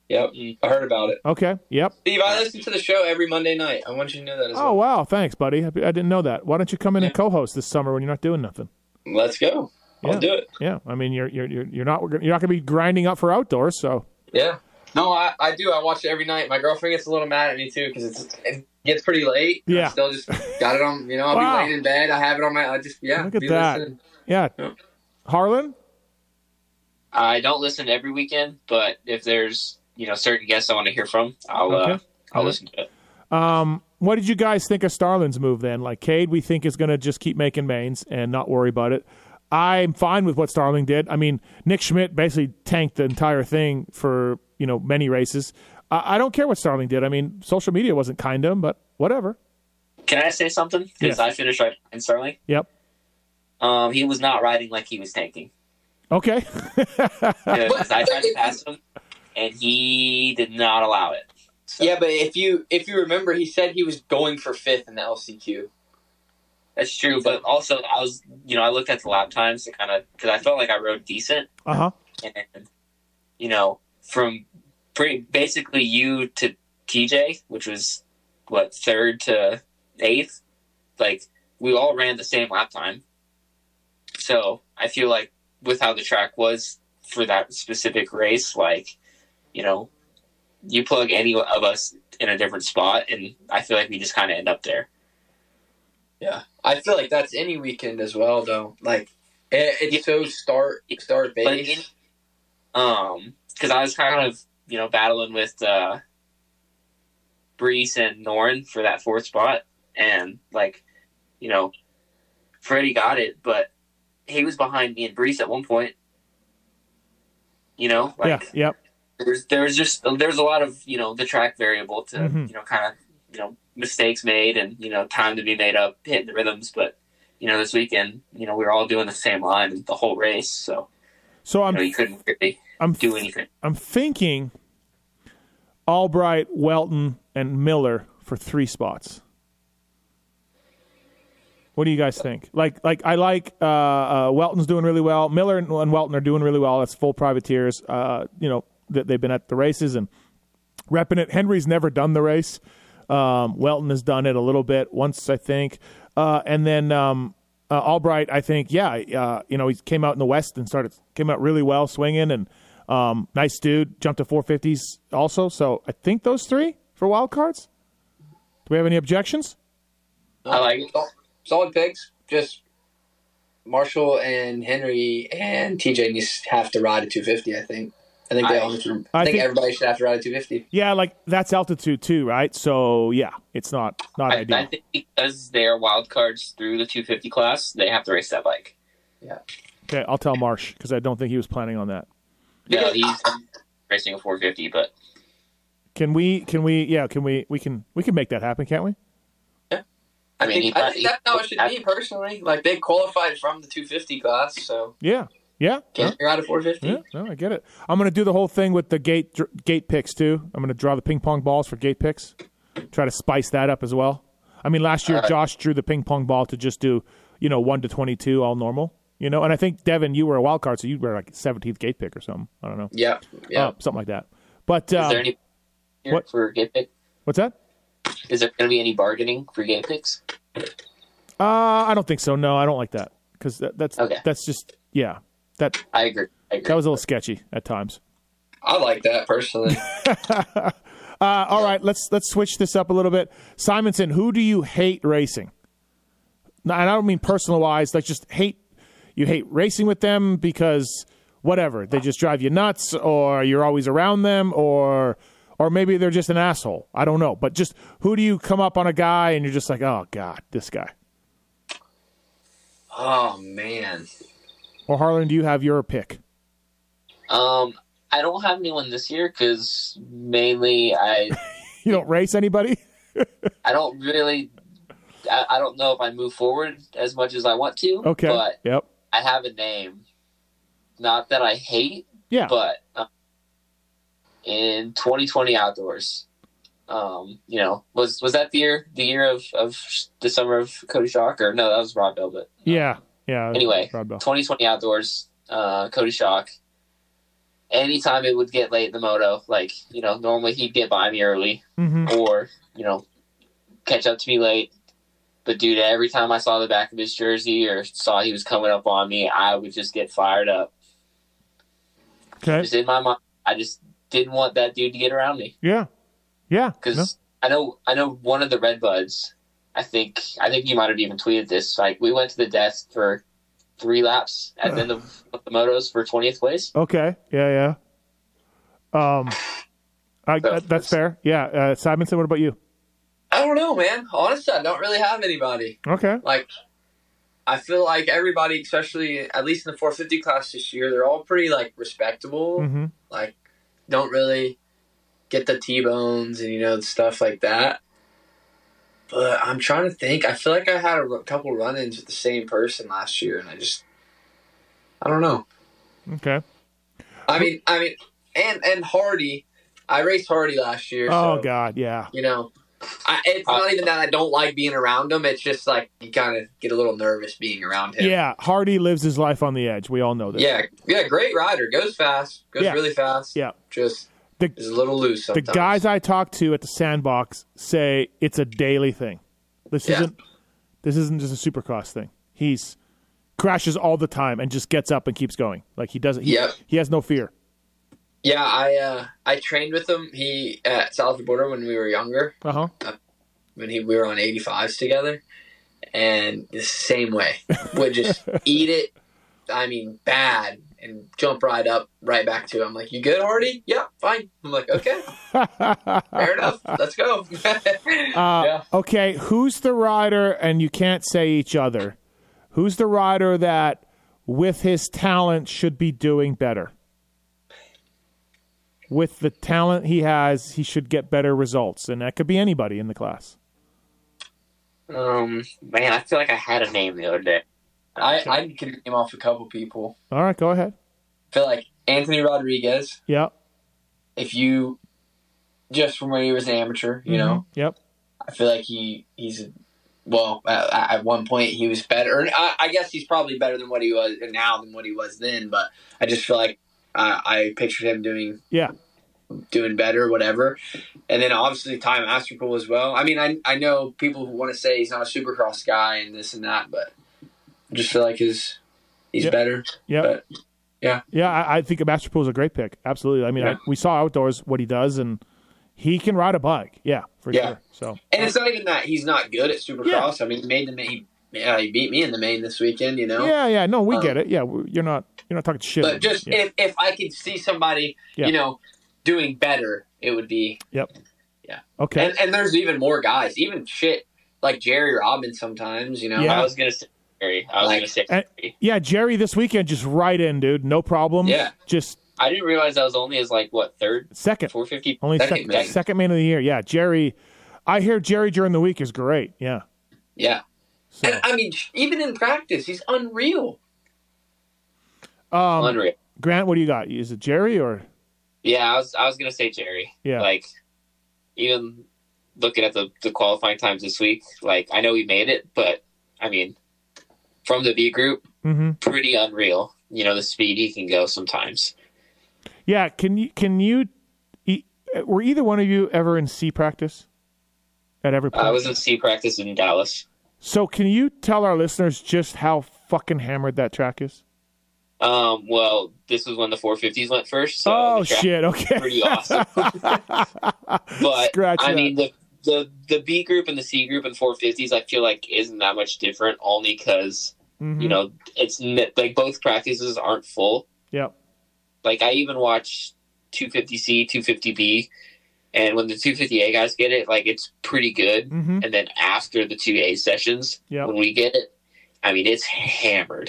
Yep, I heard about it. Okay, yep. Steve, I listen to the show every Monday night. I want you to know that as well. Oh, wow, thanks, buddy. I didn't know that. Why don't you come in and co-host this summer when you're not doing nothing? Let's go. I'll do it. Yeah, I mean, you're not going to be grinding up for outdoors, so. Yeah. No, I do. I watch it every night. My girlfriend gets a little mad at me, too, because it gets pretty late. Yeah. I still just got it on, I'll be laying in bed. I have it on my, Look at that. Listening. Yeah. Harlan? I don't listen every weekend, but if there's, certain guests I want to hear from, I'll listen to it. What did you guys think of Starlin's move then? Like, Cade, we think is going to just keep making mains and not worry about it. I'm fine with what Starling did. I mean, Nick Schmidt basically tanked the entire thing for, many races. I don't care what Starling did. I mean, social media wasn't kind to him, but whatever. Can I say something? Because I finished right in Starling. Yep. He was not riding like he was tanking. Okay. Because I tried to pass him, and he did not allow it. So. Yeah, but if you remember, he said he was going for 5th in the LCQ. That's true, but also I was, I looked at the lap times to kind of, because I felt like I rode decent. Uh-huh. And, from basically you to TJ, which was, 3rd to 8th, like, we all ran the same lap time. So I feel like with how the track was for that specific race, like, you plug any of us in a different spot, and I feel like we just kind of end up there. Yeah, I feel like that's any weekend as well, though. Like, it's so start based. Because I was kind of, battling with Brees and Noren for that 4th spot, and Freddie got it, but he was behind me and Brees at one point. Yep. There's a lot of the track variable to kind of mistakes made and time to be made up, hitting the rhythms. But this weekend we were all doing the same line the whole race, so you couldn't really do anything. I'm thinking Albright, Welton, and Miller for 3 spots. What do you guys think? Like I like Welton's doing really well. Miller and Welton are doing really well. That's full privateers. They've been at the races and repping it. Henry's never done the race. Welton has done it a little bit once, I think. And then Albright, I think, he came out in the West and came out really well swinging, and nice dude, jumped to 450s also. So I think those 3 for wild cards. Do we have any objections? I like it. Solid picks. Just Marshall and Henry and TJ have to ride a 250, I think. I think everybody should have to ride a 250. Yeah, like that's altitude too, right? So yeah, it's not ideal. I think because they're wild cards through the 250 class, they have to race that bike. Yeah. Okay, I'll tell Marsh because I don't think he was planning on that. Yeah, he's racing a 450, but can we can make that happen, can't we? Yeah. I think that's how it should be personally. Like they qualified from the 250 class, so yeah. Can't figure out a 450. Yeah, no, I get it. I'm going to do the whole thing with the gate picks, too. I'm going to draw the ping pong balls for gate picks. Try to spice that up as well. I mean, last year, Josh drew the ping pong ball to just do, 1 to 22, all normal. And I think, Devin, you were a wild card, so you were like 17th gate pick or something. I don't know. Yeah. Something like that. But is there any for gate pick? What's that? Is there going to be any bargaining for gate picks? I don't think so. No, I don't like that. Because that's just, yeah. I agree. That was a little sketchy at times. I like that personally. All right, let's switch this up a little bit. Simonson, who do you hate racing? And I don't mean personal wise, like just hate. You hate racing with them because whatever, they just drive you nuts, or you're always around them, or maybe they're just an asshole. I don't know, but just who do you come up on a guy and you're just like, oh God, this guy. Oh man. Or Harlan, do you have your pick? I don't have anyone this year because mainly You don't race anybody? I don't really. I don't know if I move forward as much as I want to. Okay. But yep. I have a name. Not that I hate. Yeah. But in 2020 outdoors, was that the year of the summer of Cody Shock, or no, that was Rob Bell, but yeah. Anyway, 2020 outdoors, Cody Shock. anytime it would get late in the moto, like, you know, normally he'd get by me early or, you know, catch up to me late. But dude, every time I saw the back of his jersey or saw he was coming up on me, I would just get fired up. Okay. Just in my mind, I just didn't want that dude to get around me. Yeah. Yeah. Because I know one of the Redbuds, I think you might have even tweeted this. Like, we went to the desk for 3 laps at the end of the motos for 20th place. Okay. Yeah. That's fair. Yeah. Simonson, what about you? I don't know, man. Honestly, I don't really have anybody. Okay. Like, I feel like everybody, especially at least in the 450 class this year, they're all pretty, like, respectable. Like, don't really get the T-bones and, you know, stuff like that. But I'm trying to think. I feel like I had a couple run-ins with the same person last year, and I don't know. Okay. I mean, and Hardy, I raced Hardy last year. Oh, so, God, yeah. You know, it's not even that I don't like being around him. It's just like you kind of get a little nervous being around him. Yeah, Hardy lives his life on the edge. We all know this. Yeah, great rider. Goes fast. Goes really fast. Yeah. Just is a little loose sometimes. The guys I talk to at the Sandbox say it's a daily thing. This isn't just a Supercross thing. He's crashes all the time and just gets up and keeps going. Like he doesn't. He has no fear. Yeah, I trained with him. He at South Border when we were younger. When we were on 85s together, and the same way would just eat it. I mean, bad, and jump right up, right back to him. I'm like, "You good, Hardy? Yeah, fine." I'm like, "Okay, fair enough. Let's go." Okay, who's the rider? And you can't say each other. Who's the rider that, with his talent, should be doing better? With the talent he has, he should get better results, and that could be anybody in the class. Man, I feel like I had a name the other day. I can name off a couple people. All right, go ahead. I feel like Anthony Rodriguez. Yep. If you just from when he was an amateur, you know. Yep. I feel like he's well at one point he was better. I guess he's probably better than what he was now than what he was then. But I just feel like I pictured him doing better, whatever. And then obviously Ty Masterpool as well. I mean, I know people who want to say he's not a Supercross guy and this and that, but I just feel like he's better. Yeah. But, yeah, I think Masterpool is a great pick. Absolutely. I mean, we saw outdoors what he does, and he can ride a bike. Yeah, for sure. So, and it's not even that he's not good at Supercross. I mean, he made the main. He beat me in the main this weekend. You know. Yeah. No, we get it. Yeah, you're not talking shit. But just if I could see somebody, you know, doing better, it would be. Yep. Yeah. Okay. And there's even more guys, even shit like Jerry Robbins sometimes. You know. Yeah. I was gonna say Jerry. Yeah, Jerry this weekend just right in, dude. No problem. Yeah. Just. I didn't realize that was only his second 450. Only second man of the year. Yeah, Jerry. I hear Jerry during the week is great. Yeah. Yeah. So. And I mean, even in practice, he's unreal. Unreal. Grant, what do you got? Is it Jerry or? Yeah, I was gonna say Jerry. Yeah. Like, even looking at the qualifying times this week, like I know he made it, but I mean, from the B group, pretty unreal. You know the speed he can go sometimes. Yeah. Can you? Were either one of you ever in C practice? At every point? I was in C practice in Dallas. So can you tell our listeners just how fucking hammered that track is? Well, this was when the 450s went first. So shit! Okay, pretty awesome. But I mean, the B group and the C group and 450s, I feel like isn't that much different. Only because you know it's like both practices aren't full. Yep. Like I even watch 250C, 250B. And when the 250A guys get it, like it's pretty good. And then after the 2A sessions, when we get it, I mean, it's hammered.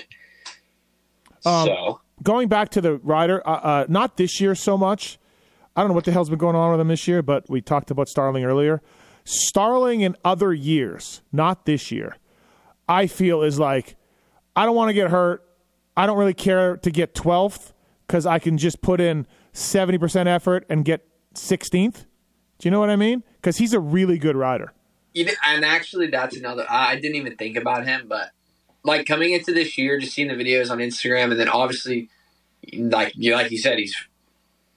So going back to the rider, not this year so much. I don't know what the hell's been going on with him this year, but we talked about Starling earlier. Starling in other years, not this year, I feel is like, I don't want to get hurt. I don't really care to get 12th because I can just put in 70% effort and get 16th. Do you know what I mean? Because he's a really good rider. And actually, that's another. I didn't even think about him, but like coming into this year, just seeing the videos on Instagram, and then obviously, like you said, he's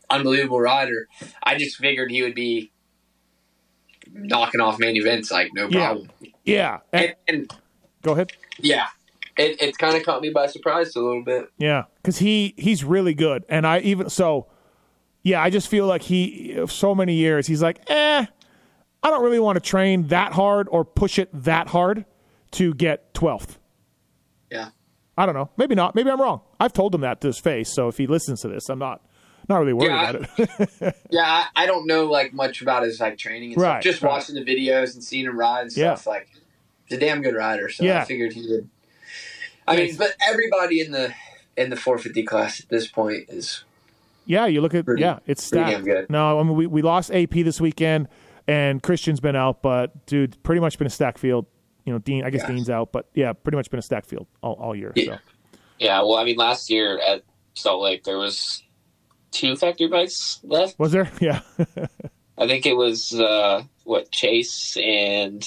unbelievable rider. I just figured he would be knocking off main events like no problem. Yeah. And go ahead. Yeah. It kind of caught me by surprise a little bit. Yeah, because he's really good. And I just feel like so many years, he's like, I don't really want to train that hard or push it that hard to get 12th. Yeah. I don't know. Maybe not. Maybe I'm wrong. I've told him that to his face, so if he listens to this, I'm not really worried about it. Yeah, I don't know like much about his like training and stuff. Just watching the videos and seeing him ride and stuff. Like, he's a damn good rider, so I figured he would. I mean, but everybody in the 450 class at this point is. Yeah, you look at it's stacked. Damn good. No, I mean we lost AP this weekend, and Christian's been out, but dude, pretty much been a stacked field. You know, Dean's out, but pretty much been a stacked field all year. Yeah. So. Yeah, well, I mean, last year at Salt Lake there was 2 factory bikes left. Was there? Yeah. I think it was Chase and.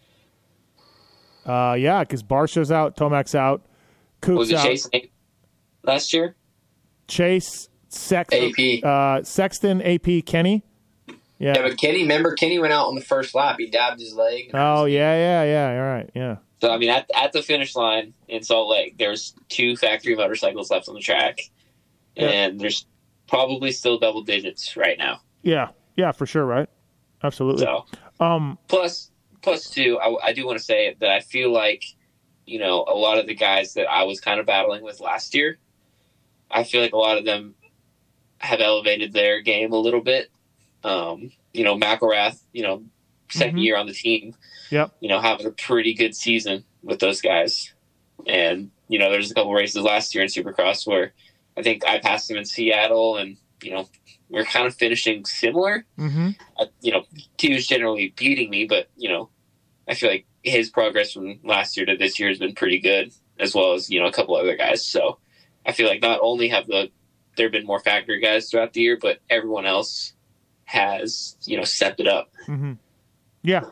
Because Barsha's out, Tomac's out, Coop's was it out. Chase last year? Chase, Sexton, AP. Sexton, AP, Kenny. Yeah, but Kenny went out on the first lap. He dabbed his leg. Oh, yeah. All right, yeah. So, I mean, at the finish line in Salt Lake, there's 2 factory motorcycles left on the track. And there's probably still double digits right now. Yeah, for sure, right? Absolutely. So, plus too, I do want to say that I feel like, you know, a lot of the guys that I was kind of battling with last year, I feel like a lot of them have elevated their game a little bit. You know, McElrath, you know, second year on the team, you know, having a pretty good season with those guys. And, you know, there's a couple races last year in Supercross where I think I passed him in Seattle and, you know, we're kind of finishing similar. You know, he was generally beating me, but, you know, I feel like his progress from last year to this year has been pretty good, as well as, you know, a couple other guys. So I feel like not only have there been more factory guys throughout the year, but everyone else has, you know, stepped it up. Yeah.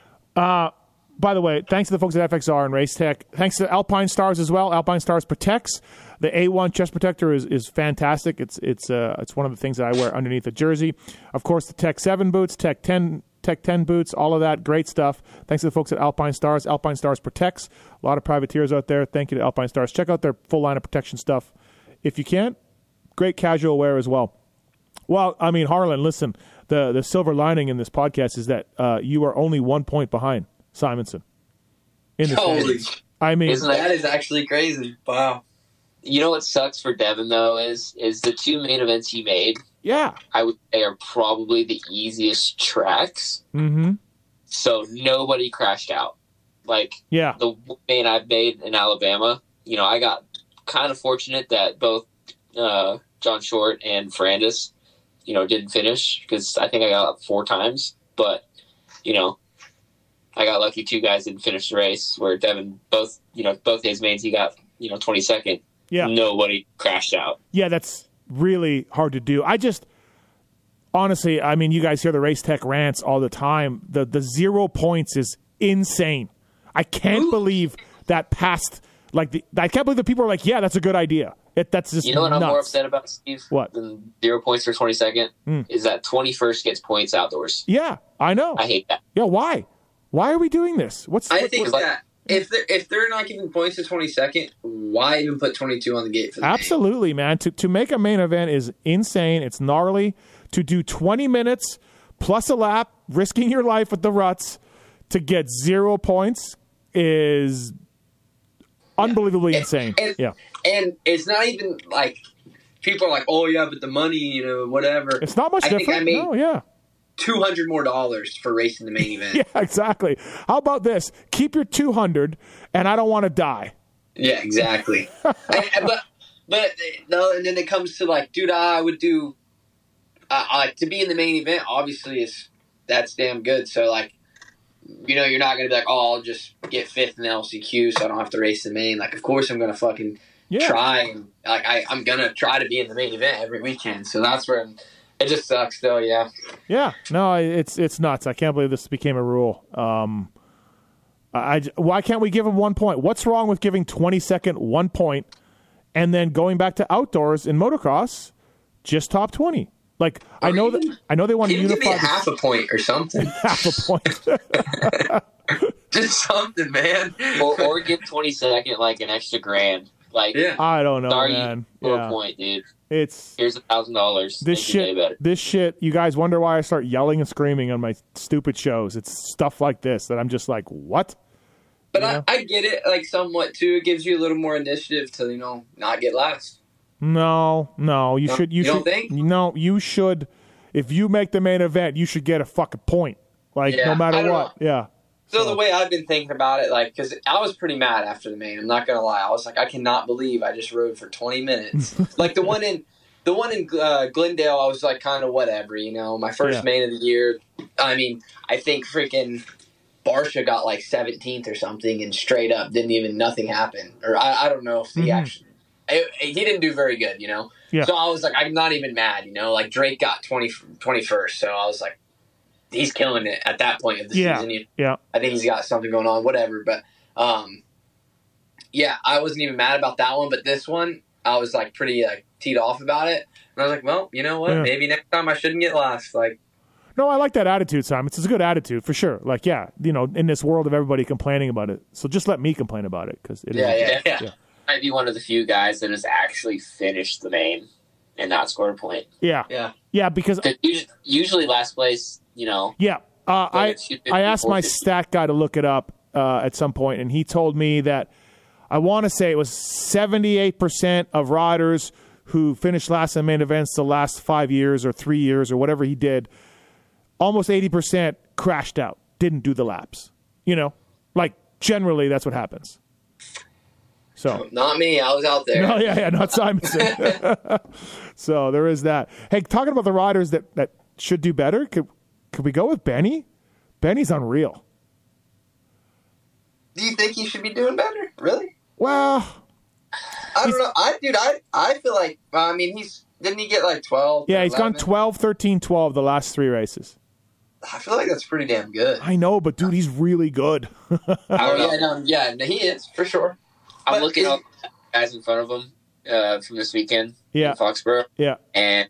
By the way, thanks to the folks at FXR and Race Tech. Thanks to Alpine Stars as well. Alpine Stars protects. The A1 chest protector is fantastic. It's one of the things that I wear underneath the jersey. Of course, the Tech 7 boots, Tech 10 boots, all of that, great stuff. Thanks to the folks at Alpine Stars. Alpine Stars protects. A lot of privateers out there. Thank you to Alpine Stars. Check out their full line of protection stuff if you can. Great casual wear as well. Well, I mean, Harlan, listen, the silver lining in this podcast is that you are only 1 point behind Simonson. Holy! I mean, that is actually crazy. Wow. You know what sucks for Devin though is the 2 main events he made. Yeah, I would say are probably the easiest tracks. So nobody crashed out. Like the main I've made in Alabama, you know, I got kind of fortunate that both John Short and Ferrandis, you know, didn't finish because I think I got up 4 times. But, you know, I got lucky 2 guys didn't finish the race where Devin, both his mains, he got, you know, 22nd. Yeah. Nobody crashed out. Yeah, that's really hard to do. Honestly, I mean, you guys hear the Race Tech rants all the time. The 0 points is insane. I can't believe that passed. I can't believe that people are like, yeah, that's a good idea. That's just you know what nuts. I'm more upset about, Steve? What? Than 0 points for 22nd is that 21st gets points outdoors. Yeah, I know. I hate that. Yeah, why? Why are we doing this? I think that if they're not giving points to 22nd, why even put 22 on the gate for the Absolutely, man. To make a main event is insane. It's gnarly. To do 20 minutes plus a lap, risking your life with the ruts to get 0 points is unbelievably insane. And it's not even like people are like, oh yeah, but the money, you know, whatever. It's not much different. I made $200 more for racing the main event. Yeah, exactly. How about this? Keep your 200, and I don't want to die. Yeah, exactly. but no, and then it comes to like, dude, I would do to be in the main event. Obviously, that's damn good. So like, you know, you're not gonna be like, oh, I'll just get 5th in the LCQ, so I don't have to race the main. Like, of course, I'm gonna fucking try, and like I'm gonna try to be in the main event every weekend. So that's where it just sucks, though. Yeah. Yeah. No, it's nuts. I can't believe this became a rule. Why can't we give him 1 point? What's wrong with giving 22nd 1 point, and then going back to outdoors in motocross, just top 20? Like I know they want to unify. Give me half a point or something. Half a point. Just something, man. or give 22nd like an extra grand. Like I don't know, sorry, man. For a point, dude. Here's $1,000. This shit. You guys wonder why I start yelling and screaming on my stupid shows. It's stuff like this that I'm just like, what? But I get it, like somewhat too. It gives you a little more initiative to not get last. No, you should. You don't should, think? No, you should. If you make the main event, you should get a fucking point. Like no matter what. Yeah. So the way I've been thinking about it, like, because I was pretty mad after the main. I'm not gonna lie. I was like, I cannot believe I just rode for 20 minutes. Like the one in Glendale, I was like, kind of whatever, My first main of the year. I mean, I think freaking Barsha got like 17th or something, and straight up nothing happened. Or I don't know if he actually. He didn't do very good, Yeah. So I was like, I'm not even mad, Like Drake got 21st, so I was like, he's killing it at that point of the season. Yeah. I think he's got something going on, whatever. But, I wasn't even mad about that one. But this one, I was like pretty teed off about it. And I was like, well, you know what? Yeah. Maybe next time I shouldn't get last. Like, no, I like that attitude, Simon. It's a good attitude for sure. Like, in this world of everybody complaining about it, so just let me complain about it because it is. Yeah. Might be one of the few guys that has actually finished the main and not scored a point. Yeah. Because usually last place. Yeah. I asked my stat guy to look it up at some point, and he told me that I want to say it was 78% of riders who finished last in main events the last 5 years or 3 years or whatever he did, almost 80% crashed out, didn't do the laps. Like generally that's what happens. So not me. I was out there. No, not Simonson. So there is that. Hey, talking about the riders that should do better, could we go with Benny? Benny's unreal. Do you think he should be doing better? Really? Well, I don't know. I feel like, didn't he get like 12? Yeah, he's 11? Gone 12, 13, 12 the last 3 races. I feel like that's pretty damn good. I know, but dude, he's really good. He is, for sure. I'm looking up guys in front of him from this weekend in Foxborough. Yeah. And,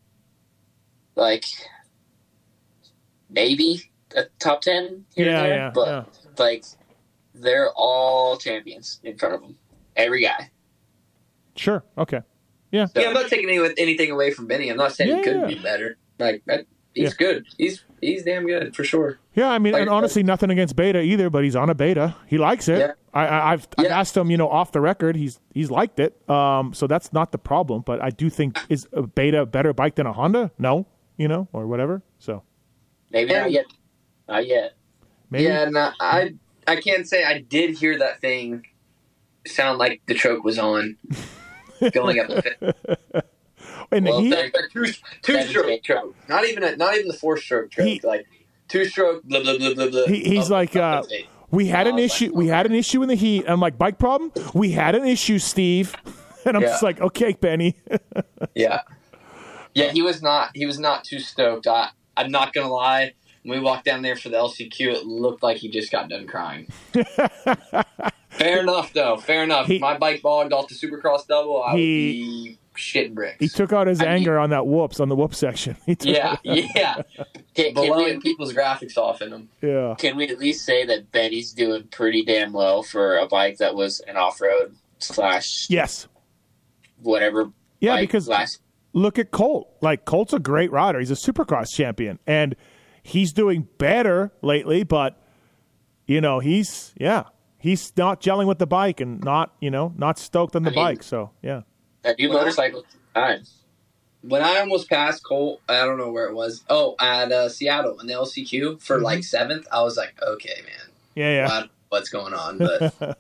maybe a top 10 here and there. But, they're all champions in front of them. Every guy. Sure. Okay. Yeah. So, I'm not taking anything away from Benny. I'm not saying he could be better. He's good. He's damn good, for sure. Yeah, and honestly, nothing against Beta either, but he's on a Beta. He likes it. Yeah. I've asked him, off the record. He's liked it. So that's not the problem. But I do think, is a Beta a better bike than a Honda? No, or whatever. So maybe not yet. Not yet. Maybe. Yeah, no, I can't say I did hear that thing sound like the choke was on going up the fifth. Two-stroke choke. Not even the 4-stroke choke. Like 2-stroke. Blah blah blah blah blah. He's we had an issue. We had an issue in the heat. I'm like, bike problem. We had an issue, Steve. And I'm just like, okay, Benny. Yeah. He was not too stoked. I'm not gonna lie. When we walked down there for the LCQ, it looked like he just got done crying. Fair enough, though. Fair enough. My bike bogged off the Supercross double. I would be shitting bricks. He took out his anger on that whoops, on the whoop section. Yeah. Blowing people's graphics off in them. Yeah. Can we at least say that Benny's doing pretty damn well for a bike that was an off-road / yes. Whatever. Yeah, because look at Colt. Like, Colt's a great rider. He's a Supercross champion. And he's doing better lately, but, he's not gelling with the bike and not stoked on the bike. So, yeah. That new motorcycle time. When I almost passed Colt, I don't know where it was. Oh, at Seattle in the LCQ for 7th. I was like, okay, man. Yeah. Well, what's going on? But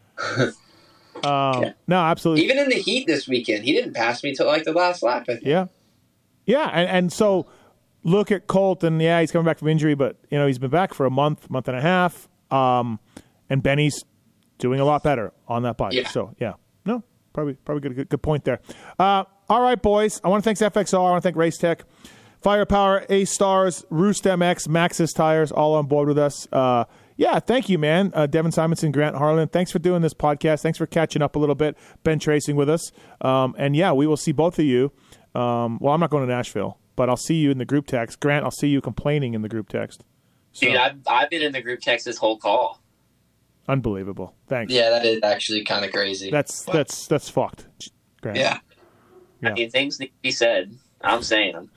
no, absolutely. Even in the heat this weekend, he didn't pass me till the last lap, I think. Yeah, and so look at Colt, and he's coming back from injury, but he's been back for a month and a half, and Benny's doing a lot better on that bike. Yeah. So no, probably good point there. All right, boys. I want to thank FXR. I want to thank Racetech, Firepower, A Stars, Roost MX, Maxxis Tires, all on board with us. Thank you, man. Devin Simonson, Grant Harlan. Thanks for doing this podcast. Thanks for catching up a little bit, bench racing with us. We will see both of you. I'm not going to Nashville. but I'll see you in the group text. Grant, I'll see you complaining in the group text. So, Dude, I've been in the group text this whole call. Unbelievable. Thanks. Yeah, that is actually kind of crazy. That's fucked, Grant. Yeah. I mean, things need to be said. I'm saying them.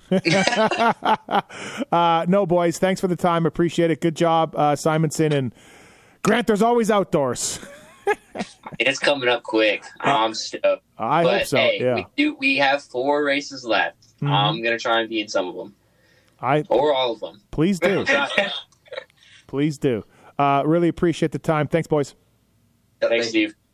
No, boys. Thanks for the time. Appreciate it. Good job, Simonson. And Grant, there's always outdoors. It's coming up quick. I'm stoked. I hope so. Hey, we have 4 races left. Mm-hmm. I'm gonna try and be in some of them, or all of them. Please do. Please do. Really appreciate the time. Thanks, boys. Thanks, Steve.